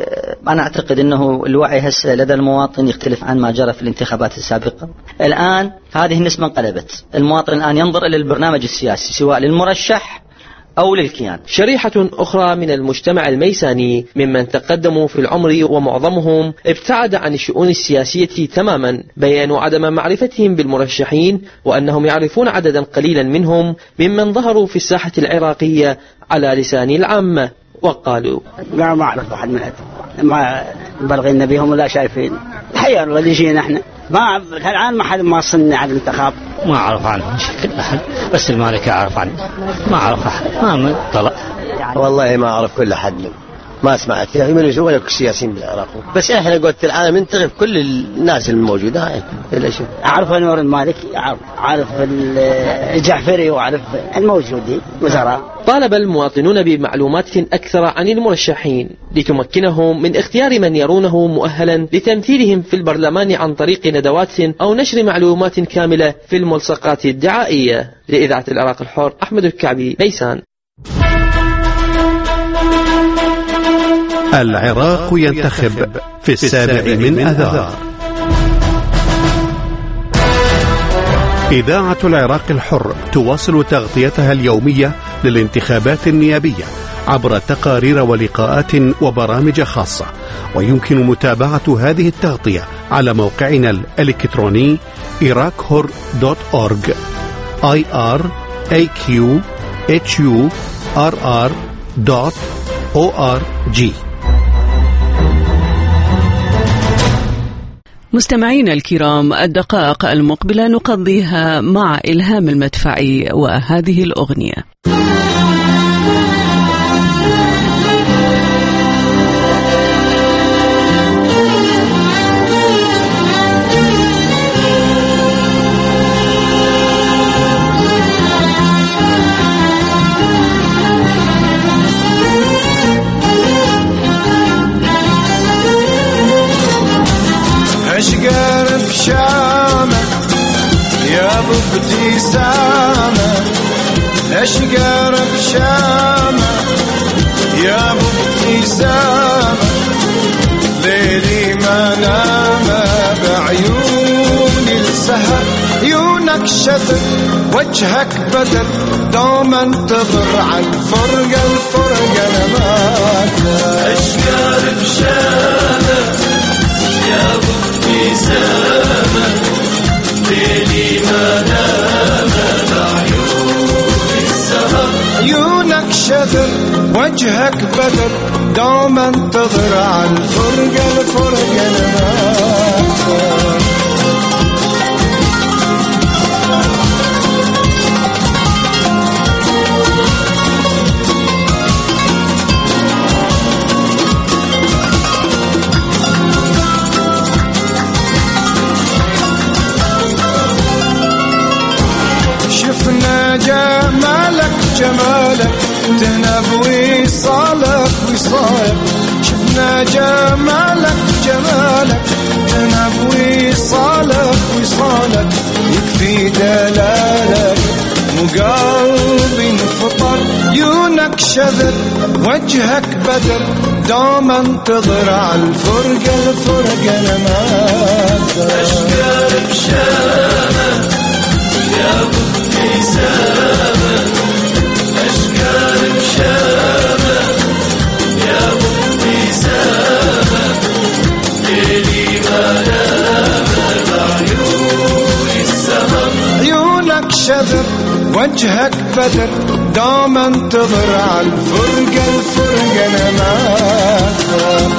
انا اعتقد انه الوعي هسه لدى المواطن يختلف عن ما جرى في الانتخابات السابقه. الان هذه النسبه انقلبت، المواطن الان ينظر الى البرنامج السياسي سواء للمرشح أو للكيان. شريحة أخرى من المجتمع الميساني ممن تقدموا في العمر ومعظمهم ابتعد عن الشؤون السياسية تماما، بيانوا عدم معرفتهم بالمرشحين وأنهم يعرفون عددا قليلا منهم ممن ظهروا في الساحة العراقية على لسان العامة، وقالوا لا ما أعرف واحد منهم، ما بلغينا بهم ولا شايفين الحقيقة اللي جينا احنا، ما الآن ما حد ما صلنا على الانتخاب، ما أعرف عنه كل أحد، بس المالك أعرف عنه، ما أعرف أحد، ما طلع. والله ما أعرف كل أحد منه، ما سمعت يعني من ولا كل السياسيين بالعراق، بس إحنا قلت العالم ننتخب كل الناس الموجودة هاي كل شيء. أعرف نور المالكي، أعرف الجعفري، وأعرف الموجودين وزراء. طالب المواطنون بمعلومات أكثر عن المرشحين لتمكنهم من اختيار من يرونه مؤهلا لتمثيلهم في البرلمان عن طريق ندوات أو نشر معلومات كاملة في الملصقات الدعائية. لإذاعة العراق الحر، أحمد الكعبي، ميسان. العراق ينتخب في السابع من أذار. إذاعة العراق الحر تواصل تغطيتها اليومية للانتخابات النيابية عبر تقارير ولقاءات وبرامج خاصة، ويمكن متابعة هذه التغطية على موقعنا الإلكتروني إيراكهور دوت أورج I R A Q H U R R دوت O R G. مستمعينا الكرام، الدقائق المقبلة نقضيها مع إلهام المدفعي وهذه الأغنية. ابو ابتسامة اشقر بشامة يا ابو ابتسامة ليلي ما نام بعيوني السهر عيونك شذر وجهك بدر دوم انتظر عن فرقة الفرقة انا معك اشقر بشامة يا ابو ابتسامة ليلي ما نام بعيوني السهر عيونك شذر وجهك بدر دوم انتظر عن فرقة الفرقة انا معك شفنا جمالك جمالك تهنب وصالك وصالك شفنا جمالك جمالك تهنب وصالك وصالك يكفي دلالك مو قلبي انفطر عيونك شذر وجهك بدر دوم انتظر عالفرقة الفرقة انا معك اشقر بشامة يا ابو ابتسامة اشقر بشامة يا ابو ابتسامة ليلي ما نام بعيوني السهر عيونك شذر وجهك بدر دوم انتظر عالفرقة الفرقة انا معك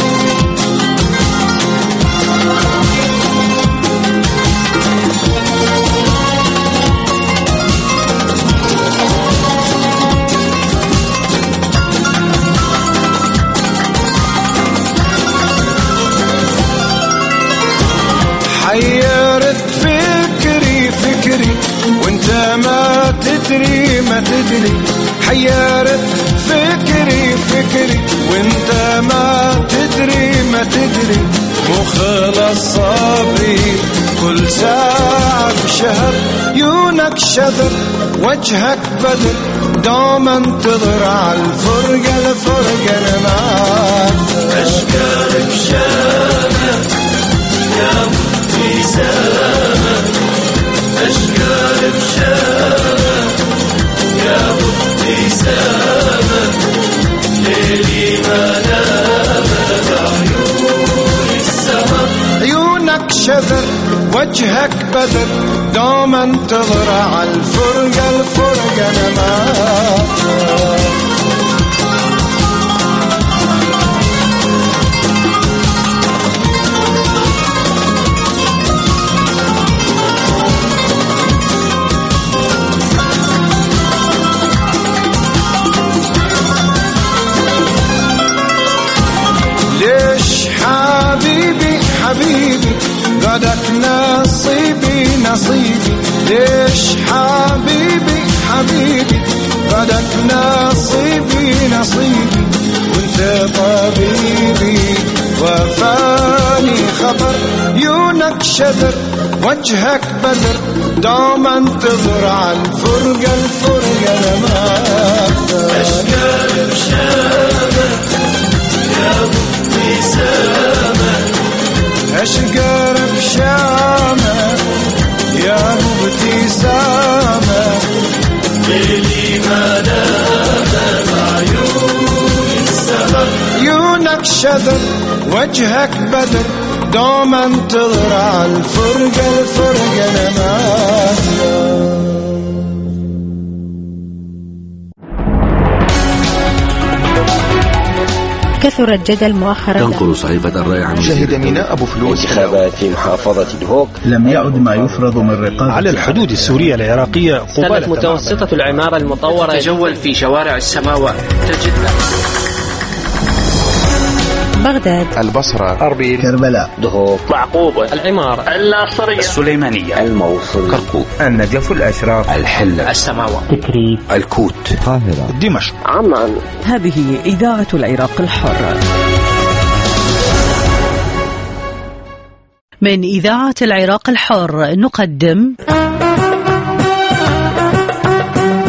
حيرت فكري فكري وانت ما تدري ما تدري حيرت فكري فكري وانت ما تدري ما تدري مو خلص صبري كل ساعة بشهر عيونك شذر وجهك بدر دوم انتظر عالفرقة الفرقة انا معك اشقر بشامة يا ابو ابتسامة اشقر بشامة يا ابو ابتسامة ليلي ما نام بعيوني السهر عيونك شذر وجهك بدر دوم انتظر عالفرقة الفرقة انا معك ليش حبيبي حبيبي غدك نصيبي نصيبي ليش حبيبي حبيبي غدك نصيبي نصيبي وانت طبيبي وفاني خبر عيونك شذر وجهك بدر دوم انتظر عالفرقة الفرقة انا معك اشقر بشامة يا ابو ابتسامة اشقر بشامة يا ابو ابتسامة ليلي ما نام بعيوني السهر عيونك شذر وجهك بدر دوم انتظر عالفرقة الفرقة انا معك كثر الجدل مؤخرا. تنقل صحيفة الرأي عن شهد ميناء أبو فلوس انتخابات في محافظة دهوك. لم يعد ما يفرض من رقابة على الحدود السورية العراقية. قبالة متوسطة العمارة المطورة تجول في شوارع السماوات تجد بغداد، البصرة، أربيل، كربلاء، دهوك، معقوبة، العمارة، الناصرية، السليمانية، الموصل، كركوك، النجف، الأشراف، الحلة، السماوات، تكريت، الكوت، القاهرة، دمشق، عمان. هذه إذاعة العراق الحر. من إذاعة العراق الحر نقدم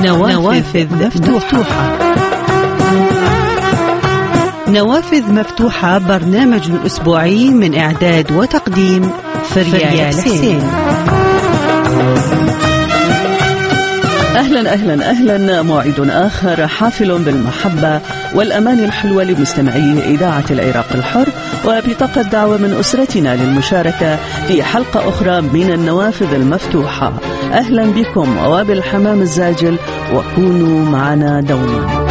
نوافذ مفتوحة. نوافذ مفتوحة برنامج أسبوعي من إعداد وتقديم فريال حسين. أهلا أهلا أهلا، موعد آخر حافل بالمحبة والأمان الحلوة لمستمعي إذاعة العراق الحر، وبطاقة دعوة من أسرتنا للمشاركة في حلقة أخرى من النوافذ المفتوحة. أهلا بكم وبالحمام الزاجل، وكونوا معنا دوما.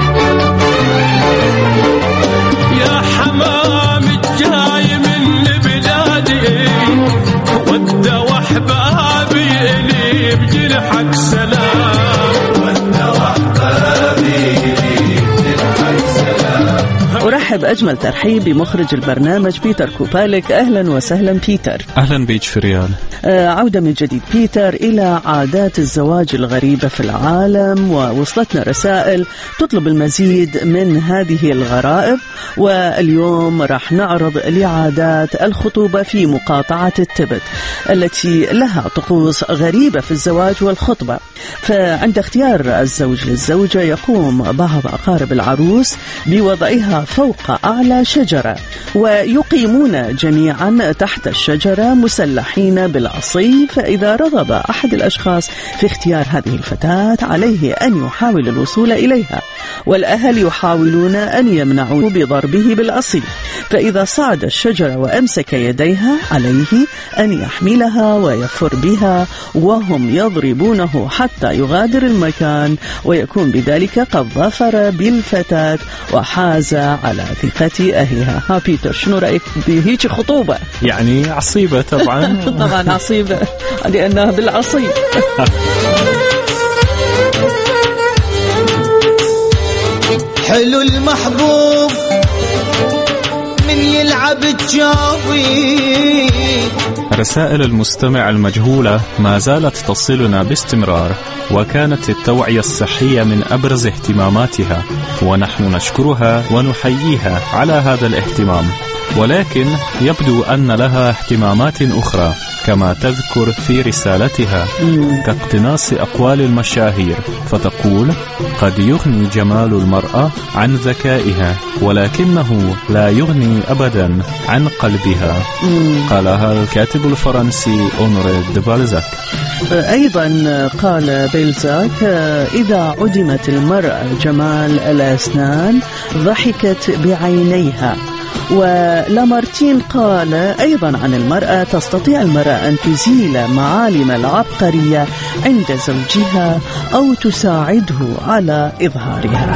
يا حمام الجاي من بلادي ود وحبابي لي بجنحك سلام، ود وحبابي لي بجنحك سلام. أرحب أجمل ترحيب بمخرج البرنامج بيتر كوباليك. أهلا وسهلا بيتر. أهلا بيك فريال. آه عودة من جديد بيتر إلى عادات الزواج الغريبة في العالم، ووصلتنا رسائل تطلب المزيد من هذه الغرائب، واليوم راح نعرض لعادات الخطوبة في مقاطعة التبت التي لها طقوس غريبة في الزواج والخطبة. فعند اختيار الزوج للزوجة يقوم بعض أقارب العروس بوضعها فوق أعلى شجرة، ويقيمون جميعا تحت الشجرة مسلحين بالعصي. فإذا رغب أحد الأشخاص في اختيار هذه الفتاة عليه أن يحاول الوصول إليها، والأهل يحاولون أن يمنعوه بضربه بالعصي. فإذا صعد الشجرة وأمسك يديها عليه أن يحملها ويفر بها، وهم يضربونه حتى يغادر المكان، ويكون بذلك قد ظفر بالفتاة وحاز على ثقة أهلها. ها بيتر، شنو رأيك بهيك خطوبة؟ يعني عصيبة طبعا. طبعا عصيبة لأنها بالعصي. حلو المحبوب من يلعب تجاوي. رسائل المستمع المجهولة ما زالت تصلنا باستمرار، وكانت التوعية الصحية من أبرز اهتماماتها، ونحن نشكرها ونحييها على هذا الاهتمام. ولكن يبدو أن لها اهتمامات أخرى كما تذكر في رسالتها، كاقتناص أقوال المشاهير، فتقول: قد يغني جمال المرأة عن ذكائها، ولكنه لا يغني أبدا عن قلبها. قالها الكاتب الفرنسي أونري دي بالزاك. أيضا قال بيلزاك: إذا عدمت المرأة جمال الأسنان ضحكت بعينيها. ولامارتين قال أيضا عن المرأة: تستطيع المرأة أن تزيل معالم العبقرية عند زوجها أو تساعده على إظهارها.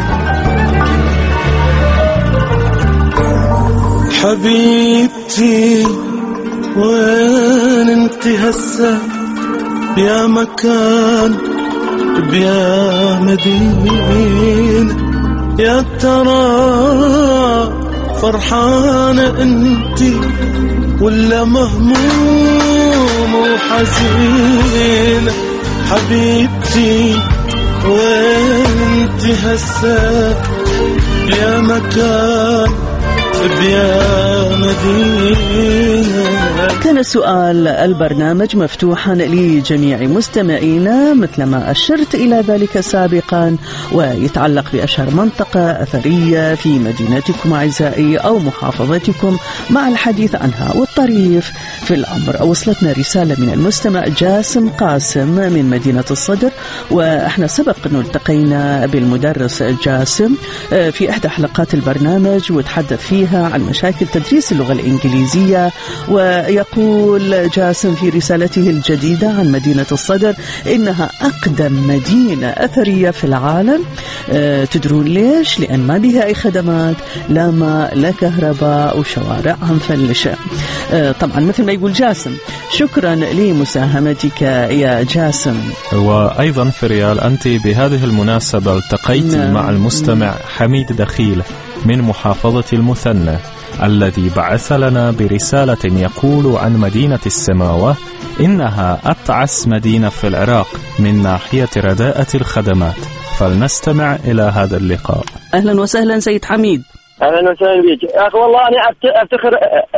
حبيبتي وين انت هسه، يا مكان بيا مدينة، يا ترى فرحانة انتي ولا مهمومة وحزينة؟ حبيبتي وين انتي هسه، يا مكان بيا مدينة. كان سؤال البرنامج مفتوحا لجميع مستمعينا مثلما أشرت إلى ذلك سابقا، ويتعلق بأشهر منطقة أثرية في مدينتكم أعزائي أو محافظتكم مع الحديث عنها. والطريف في الأمر وصلتنا رسالة من المستمع جاسم قاسم من مدينة الصدر، وإحنا سبق أنه التقينا بالمدرس جاسم في إحدى حلقات البرنامج وتحدث فيها عن مشاكل تدريس اللغة الإنجليزية. ويقول جاسم في رسالته الجديدة عن مدينة الصدر إنها أقدم مدينة أثرية في العالم. أه تدرون ليش؟ لأن ما بها أي خدمات، لا ماء لا كهرباء وشوارعها مفلشة. أه طبعا مثل ما يقول جاسم. شكرا لمساهمتك يا جاسم. وأيضا فريال، أنت بهذه المناسبة التقيت نعم. مع المستمع حميد دخيل من محافظة المثنى، الذي بعث لنا برسالة يقول عن مدينة السماوة إنها أتعس مدينة في العراق من ناحية رداءة الخدمات. فلنستمع إلى هذا اللقاء. أهلا وسهلا سيد حميد. أهلا وسهلا بك يا أخي، والله أنا أفتخر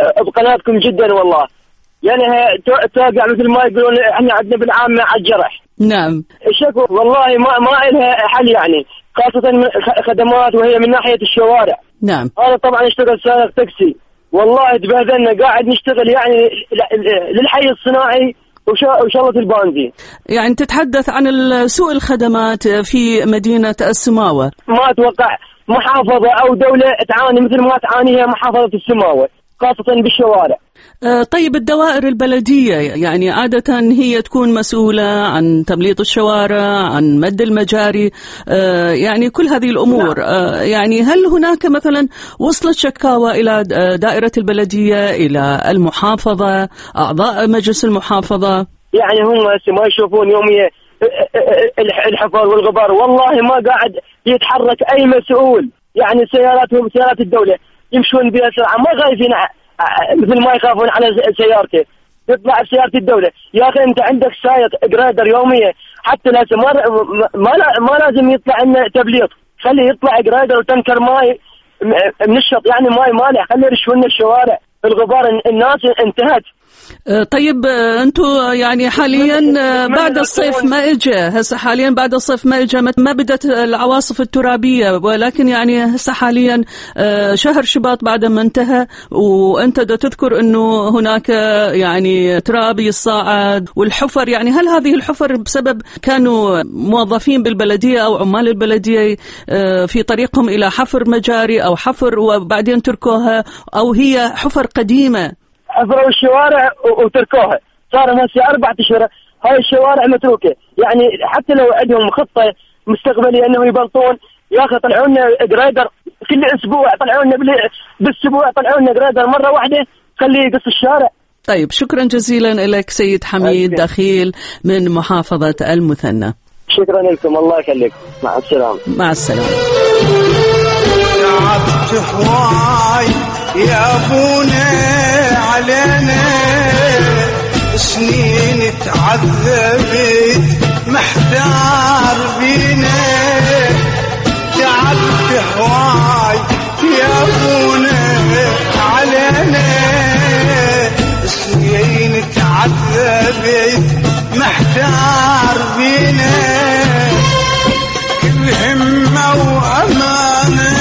بقناتكم جدا والله. يعني توقع مثل ما يقولون إحنا عندنا بالعامة على الجرح. نعم. الشكوى والله ما ما لها حل يعني، خاصة خدمات وهي من ناحية الشوارع. نعم. أنا طبعا اشتغل سائق تاكسي، والله تبهدلنا قاعد نشتغل يعني للحي الصناعي وشغلة البنزين. يعني تتحدث عن سوء الخدمات في مدينة السماوة. ما أتوقع محافظة أو دولة تعاني مثل ما تعانيها محافظة السماوة، خاصة بالشوارع. طيب الدوائر البلدية يعني عادة هي تكون مسؤولة عن تمليط الشوارع، عن مد المجاري، يعني كل هذه الأمور. يعني هل هناك مثلا وصلت شكاوى إلى دائرة البلدية، إلى المحافظة، أعضاء مجلس المحافظة؟ يعني هم ما يشوفون يوميا الحفر والغبار، والله ما قاعد يتحرك أي مسؤول، يعني سيارات سيارات الدولة يمشون بها سرعة، ما خايفين مثل ما يخافون على سيارته. يطلع بسيارة الدولة، يا أخي أنت عندك سايق جريدر يوميا، حتى لا ما ما, ما لازم يطلع لنا تبليط، خليه يطلع جريدر وتنكر ماي منشط يعني ماي مالح، خليه يرش لنا الشوارع. الغبار الناس انتهت. طيب أنتم يعني حاليا بعد الصيف ما إجا، هسه حاليا بعد الصيف ما إجا، ما بدت العواصف الترابية، ولكن يعني هسه حاليا شهر شباط بعد ما انتهى، وأنت دا تذكر أنه هناك يعني تراب يصاعد والحفر. يعني هل هذه الحفر بسبب كانوا موظفين بالبلدية أو عمال البلدية في طريقهم إلى حفر مجاري أو حفر وبعدين تركوها، أو هي حفر قديمة؟ حفروا الشوارع وتركوها، صار هسه أربعة أشهر هاي الشوارع متروكة. يعني حتى لو عندهم خطة مستقبلية أنه يبلطون، يا أخي طلعوا لنا جريدر كل أسبوع، طلعوا لنا بالأسبوع طلعوا لنا جريدر مرة واحدة خليه يقص الشارع. طيب شكرا جزيلا لك سيد حميد دخيل من محافظة المثنى. شكرا لكم، الله يخليك، مع السلامة. مع السلامة. تعبت هواي يا ابونا علينا، سنين تعذبت محتار بينا. تعبت هواي يا ابونا علينا، سنين تعذبت محتار بينا. كل همة وأمانة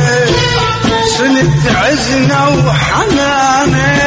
سنة عزنا وحنانة.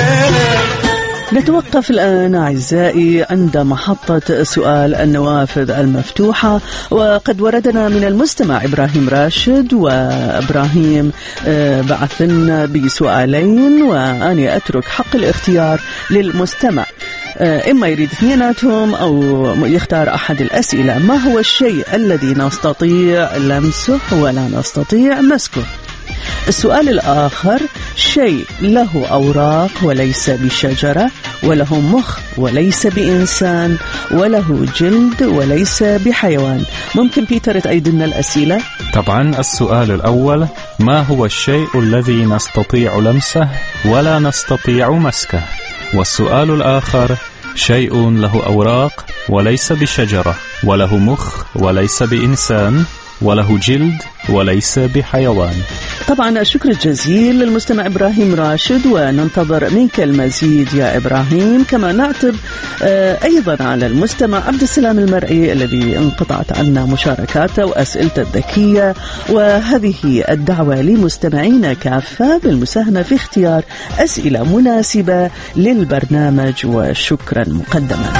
نتوقف الآن أعزائي عند محطة سؤال النوافذ المفتوحة، وقد وردنا من المستمع إبراهيم راشد، وإبراهيم بعث لنا بسؤالين، وأنا أترك حق الاختيار للمستمع، إما يريد اثنيناتهم أو يختار أحد الأسئلة. ما هو الشيء الذي نستطيع لمسه ولا نستطيع مسكه؟ السؤال الآخر: شيء له أوراق وليس بشجرة، وله مخ وليس بإنسان، وله جلد وليس بحيوان. ممكن بيتر تعيد لنا الأسئلة؟ طبعا. السؤال الأول: ما هو الشيء الذي نستطيع لمسه ولا نستطيع مسكه؟ والسؤال الآخر: شيء له أوراق وليس بشجرة، وله مخ وليس بإنسان، وله جلد وليس بحيوان. طبعا الشكر الجزيل للمستمع إبراهيم راشد، وننتظر منك المزيد يا إبراهيم. كما نعتب أيضا على المستمع عبد السلام المرئي الذي انقطعت عنا مشاركاته وأسئلته الذكية، وهذه الدعوة لمستمعينا كافة بالمساهمة في اختيار أسئلة مناسبة للبرنامج، وشكرا مقدما.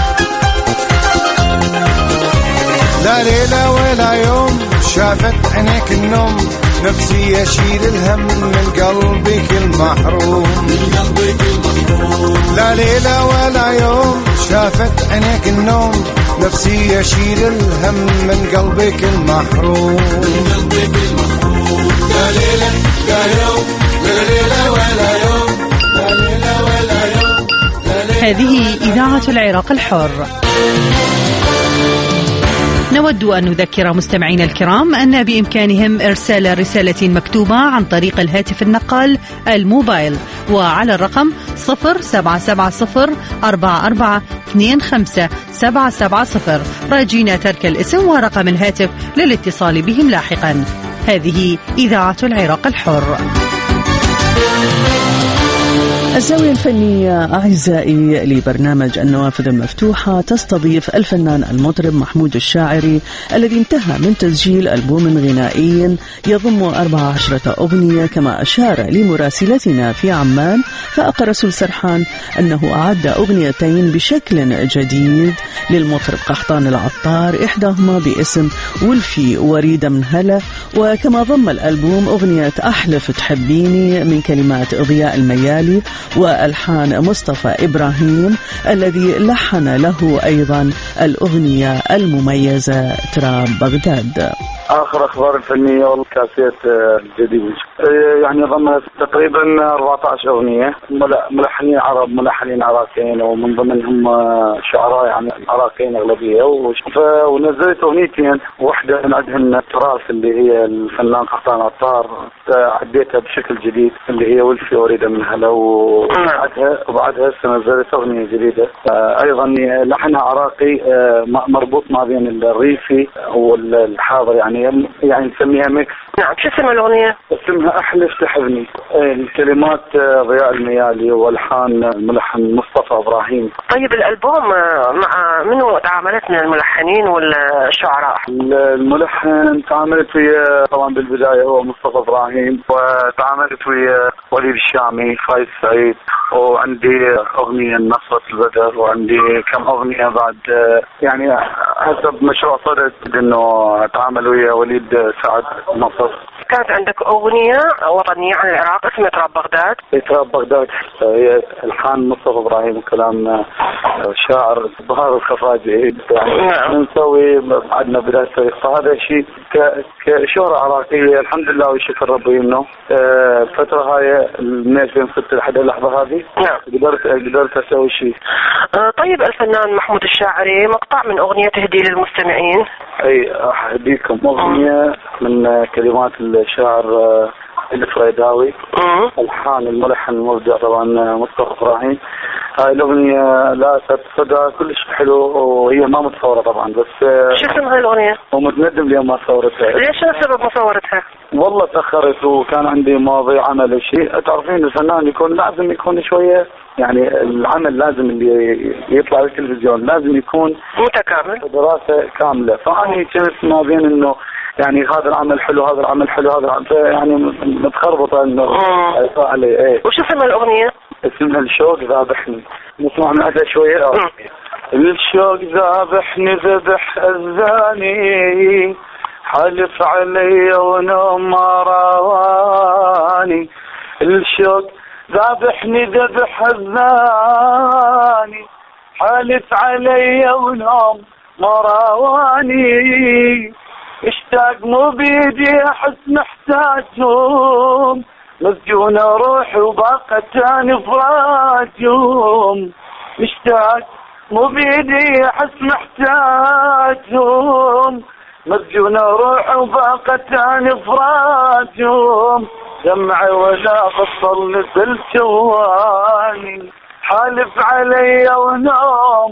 لا ليلة ولا يوم شافت عينيك النوم، نفسي أشيل الهم من قلبك المحروم. لا ليلة ولا يوم شافت عينيك النوم، نفسي أشيل الهم من قلبك المحروم. لا ليلة لا يوم لا ليلة ولا يوم لا ليلة ولا يوم. هذه إذاعة العراق الحر. نود أن نذكر مستمعينا الكرام أن بإمكانهم إرسال رسالة مكتوبة عن طريق الهاتف النقال الموبايل، وعلى الرقم صفر سبعة سبعة صفر أربعة أربعة اثنين خمسة سبعة سبعة صفر، راجين ترك الاسم ورقم الهاتف للاتصال بهم لاحقا. هذه إذاعة العراق الحر. الزاوية الفنية أعزائي لبرنامج النوافذ المفتوحة تستضيف الفنان المطرب محمود الشاعري الذي انتهى من تسجيل ألبوم غنائي يضم أربع عشرة أغنية، كما أشار لمراسلتنا في عمان فأقر رسول سرحان أنه أعد أغنيتين بشكل جديد للمطرب قحطان العطار، إحداهما باسم ولفي وريدة من هلا، وكما ضم الألبوم أغنية أحلف تحبيني من كلمات ضياء الميالي وألحان مصطفى إبراهيم الذي لحن له أيضا الأغنية المميزة تراب بغداد. آخر أخبار الفنية والكاسيت الجديد يعني ضمت تقريبا أربعة عشر أغنية، ملحنين عرب ملحنين عراقيين ومن ضمنهم شعراء يعني عراقيين أغلبية، ونزلت أغنيتين، واحدة من عندهن التراث اللي هي الفنان قحطان عطار عديتها بشكل جديد اللي هي ولفي وريدة من هلا، وبعدها وبعدها نزلت أغنية جديدة أيضا لحنها عراقي مربوط ما بين الريفي والحاضر يعني يعني نسميها ميكس. نعم، شو اسم الأغنية؟ اسمها أحلف تحبني، الكلمات ضياء الميالي والحان الملحن مصطفى إبراهيم. طيب الألبوم مع منو تعاملت من الملحنين والشعراء؟ الملحن تعاملت ويا طبعا بالبداية هو مصطفى إبراهيم، وتعاملت ويا وليد الشامي، فايز سعيد، وعندي أغنية نصرة البدر، وعندي كم أغنية بعد يعني حسب مشروع صدد إنه تعامل ويا وليد سعد مصر. كانت عندك أغنية وطنية عن العراق اسمها تراب بغداد. تراب بغداد هي الحان مصطفى إبراهيم وكلام شاعر بهار الخفاجي يعني نسوي عندنا بداية التاريخ، فهذا شيء كشهرة عراقية الحمد لله وشكر ربي إنه الفترة هاي من ألفين وستة لحد اللحظة هذه نعم قدرت قدرت أسوي شيء. طيب الفنان محمود الشاعري مقطع من أغنية تهدي للمستمعين. أي أهديكم أغنية من كلمات الشاعر الفريداوي، الحان الملحن المبدع طبعا مصطفى إبراهيم. هاي الأغنية لا صدى كلش حلو، وهي ما متصورة طبعا بس شو اسم هاي الأغنية؟ ومتندم لي ما صورتها. ليش شو سبب مصورتها؟ والله تأخرت وكان عندي مواضيع عمل شيء، تعرفين الفنان يكون لازم يكون شوية يعني العمل لازم اللي يطلع بالتلفزيون لازم يكون متكامل دراسة كاملة، فأنا كنت ما بين إنه يعني هذا العمل حلو هذا العمل حلو هذا العمل يعني متخربطة إنه عليه. إيه وش اسم الأغنية؟ اسمها الشوق ذابحني، نسمع من هذا شوية. أه. الشوق ذابحني ذبح الزاني، حلف علي ونوم ما رواني، الشوق ذابحني ذبح الزاني، حلف علي ونوم ما رواني، اشتاق مو بيدي احس محتاجهم، مسجون روحي وباقتان فراجهم، اشتاق مو بيدي احس محتاجهم، مسجون روحي وباقتان فراجهم، دمعي ولا بصل بالجواني، حالف علي ونوم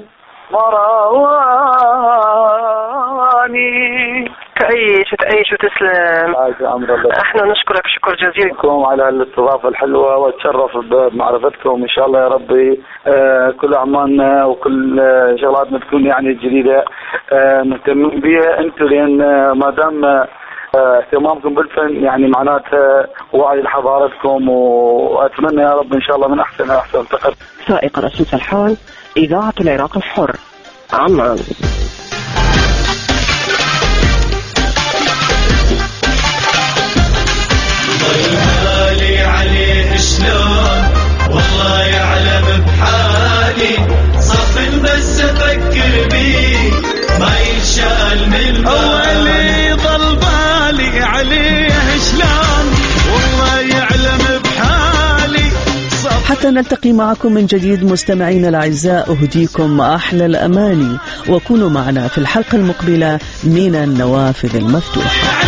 مراواني. تعيش تعيش وتسلم. احنا نشكرك شكر جزيل لكم على الاستضافة الحلوة، واتشرف بمعرفتكم ان شاء الله يا ربي. آه كل اعمالنا وكل آه شغلاتنا تكون يعني جديدة آه مهتمين بها انتم، لان آه ما دام آه اهتمامكم بالفن يعني معناتها وعي لحضارتكم، واتمنى يا رب ان شاء الله من احسن احسن تقدم. سائق رسول سرحان، إذاعة العراق الحر، عمان. والله عليه شلون والله يعلم بحالي، صف بس افكر بيه ما ينشال من بالي، ضل بالي عليه شلون والله يعلم بحالي. حتى نلتقي معكم من جديد مستمعينا الأعزاء، أهديكم أحلى الأماني، وكونوا معنا في الحلقة المقبلة من النوافذ المفتوحة.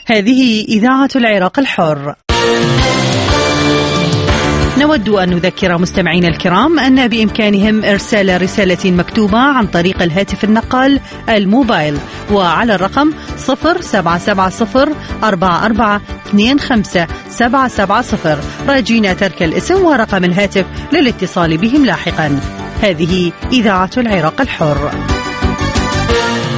هذه إذاعة العراق الحر. نود أن نذكر مستمعينا الكرام أن بإمكانهم إرسال رسالة مكتوبة عن طريق الهاتف النقال الموبايل وعلى الرقم صفر سبعة سبعة صفر أربعة أربعة اثنين خمسة سبعة سبعة صفر، راجين ترك الاسم ورقم الهاتف للاتصال بهم لاحقا. هذه إذاعة العراق الحر.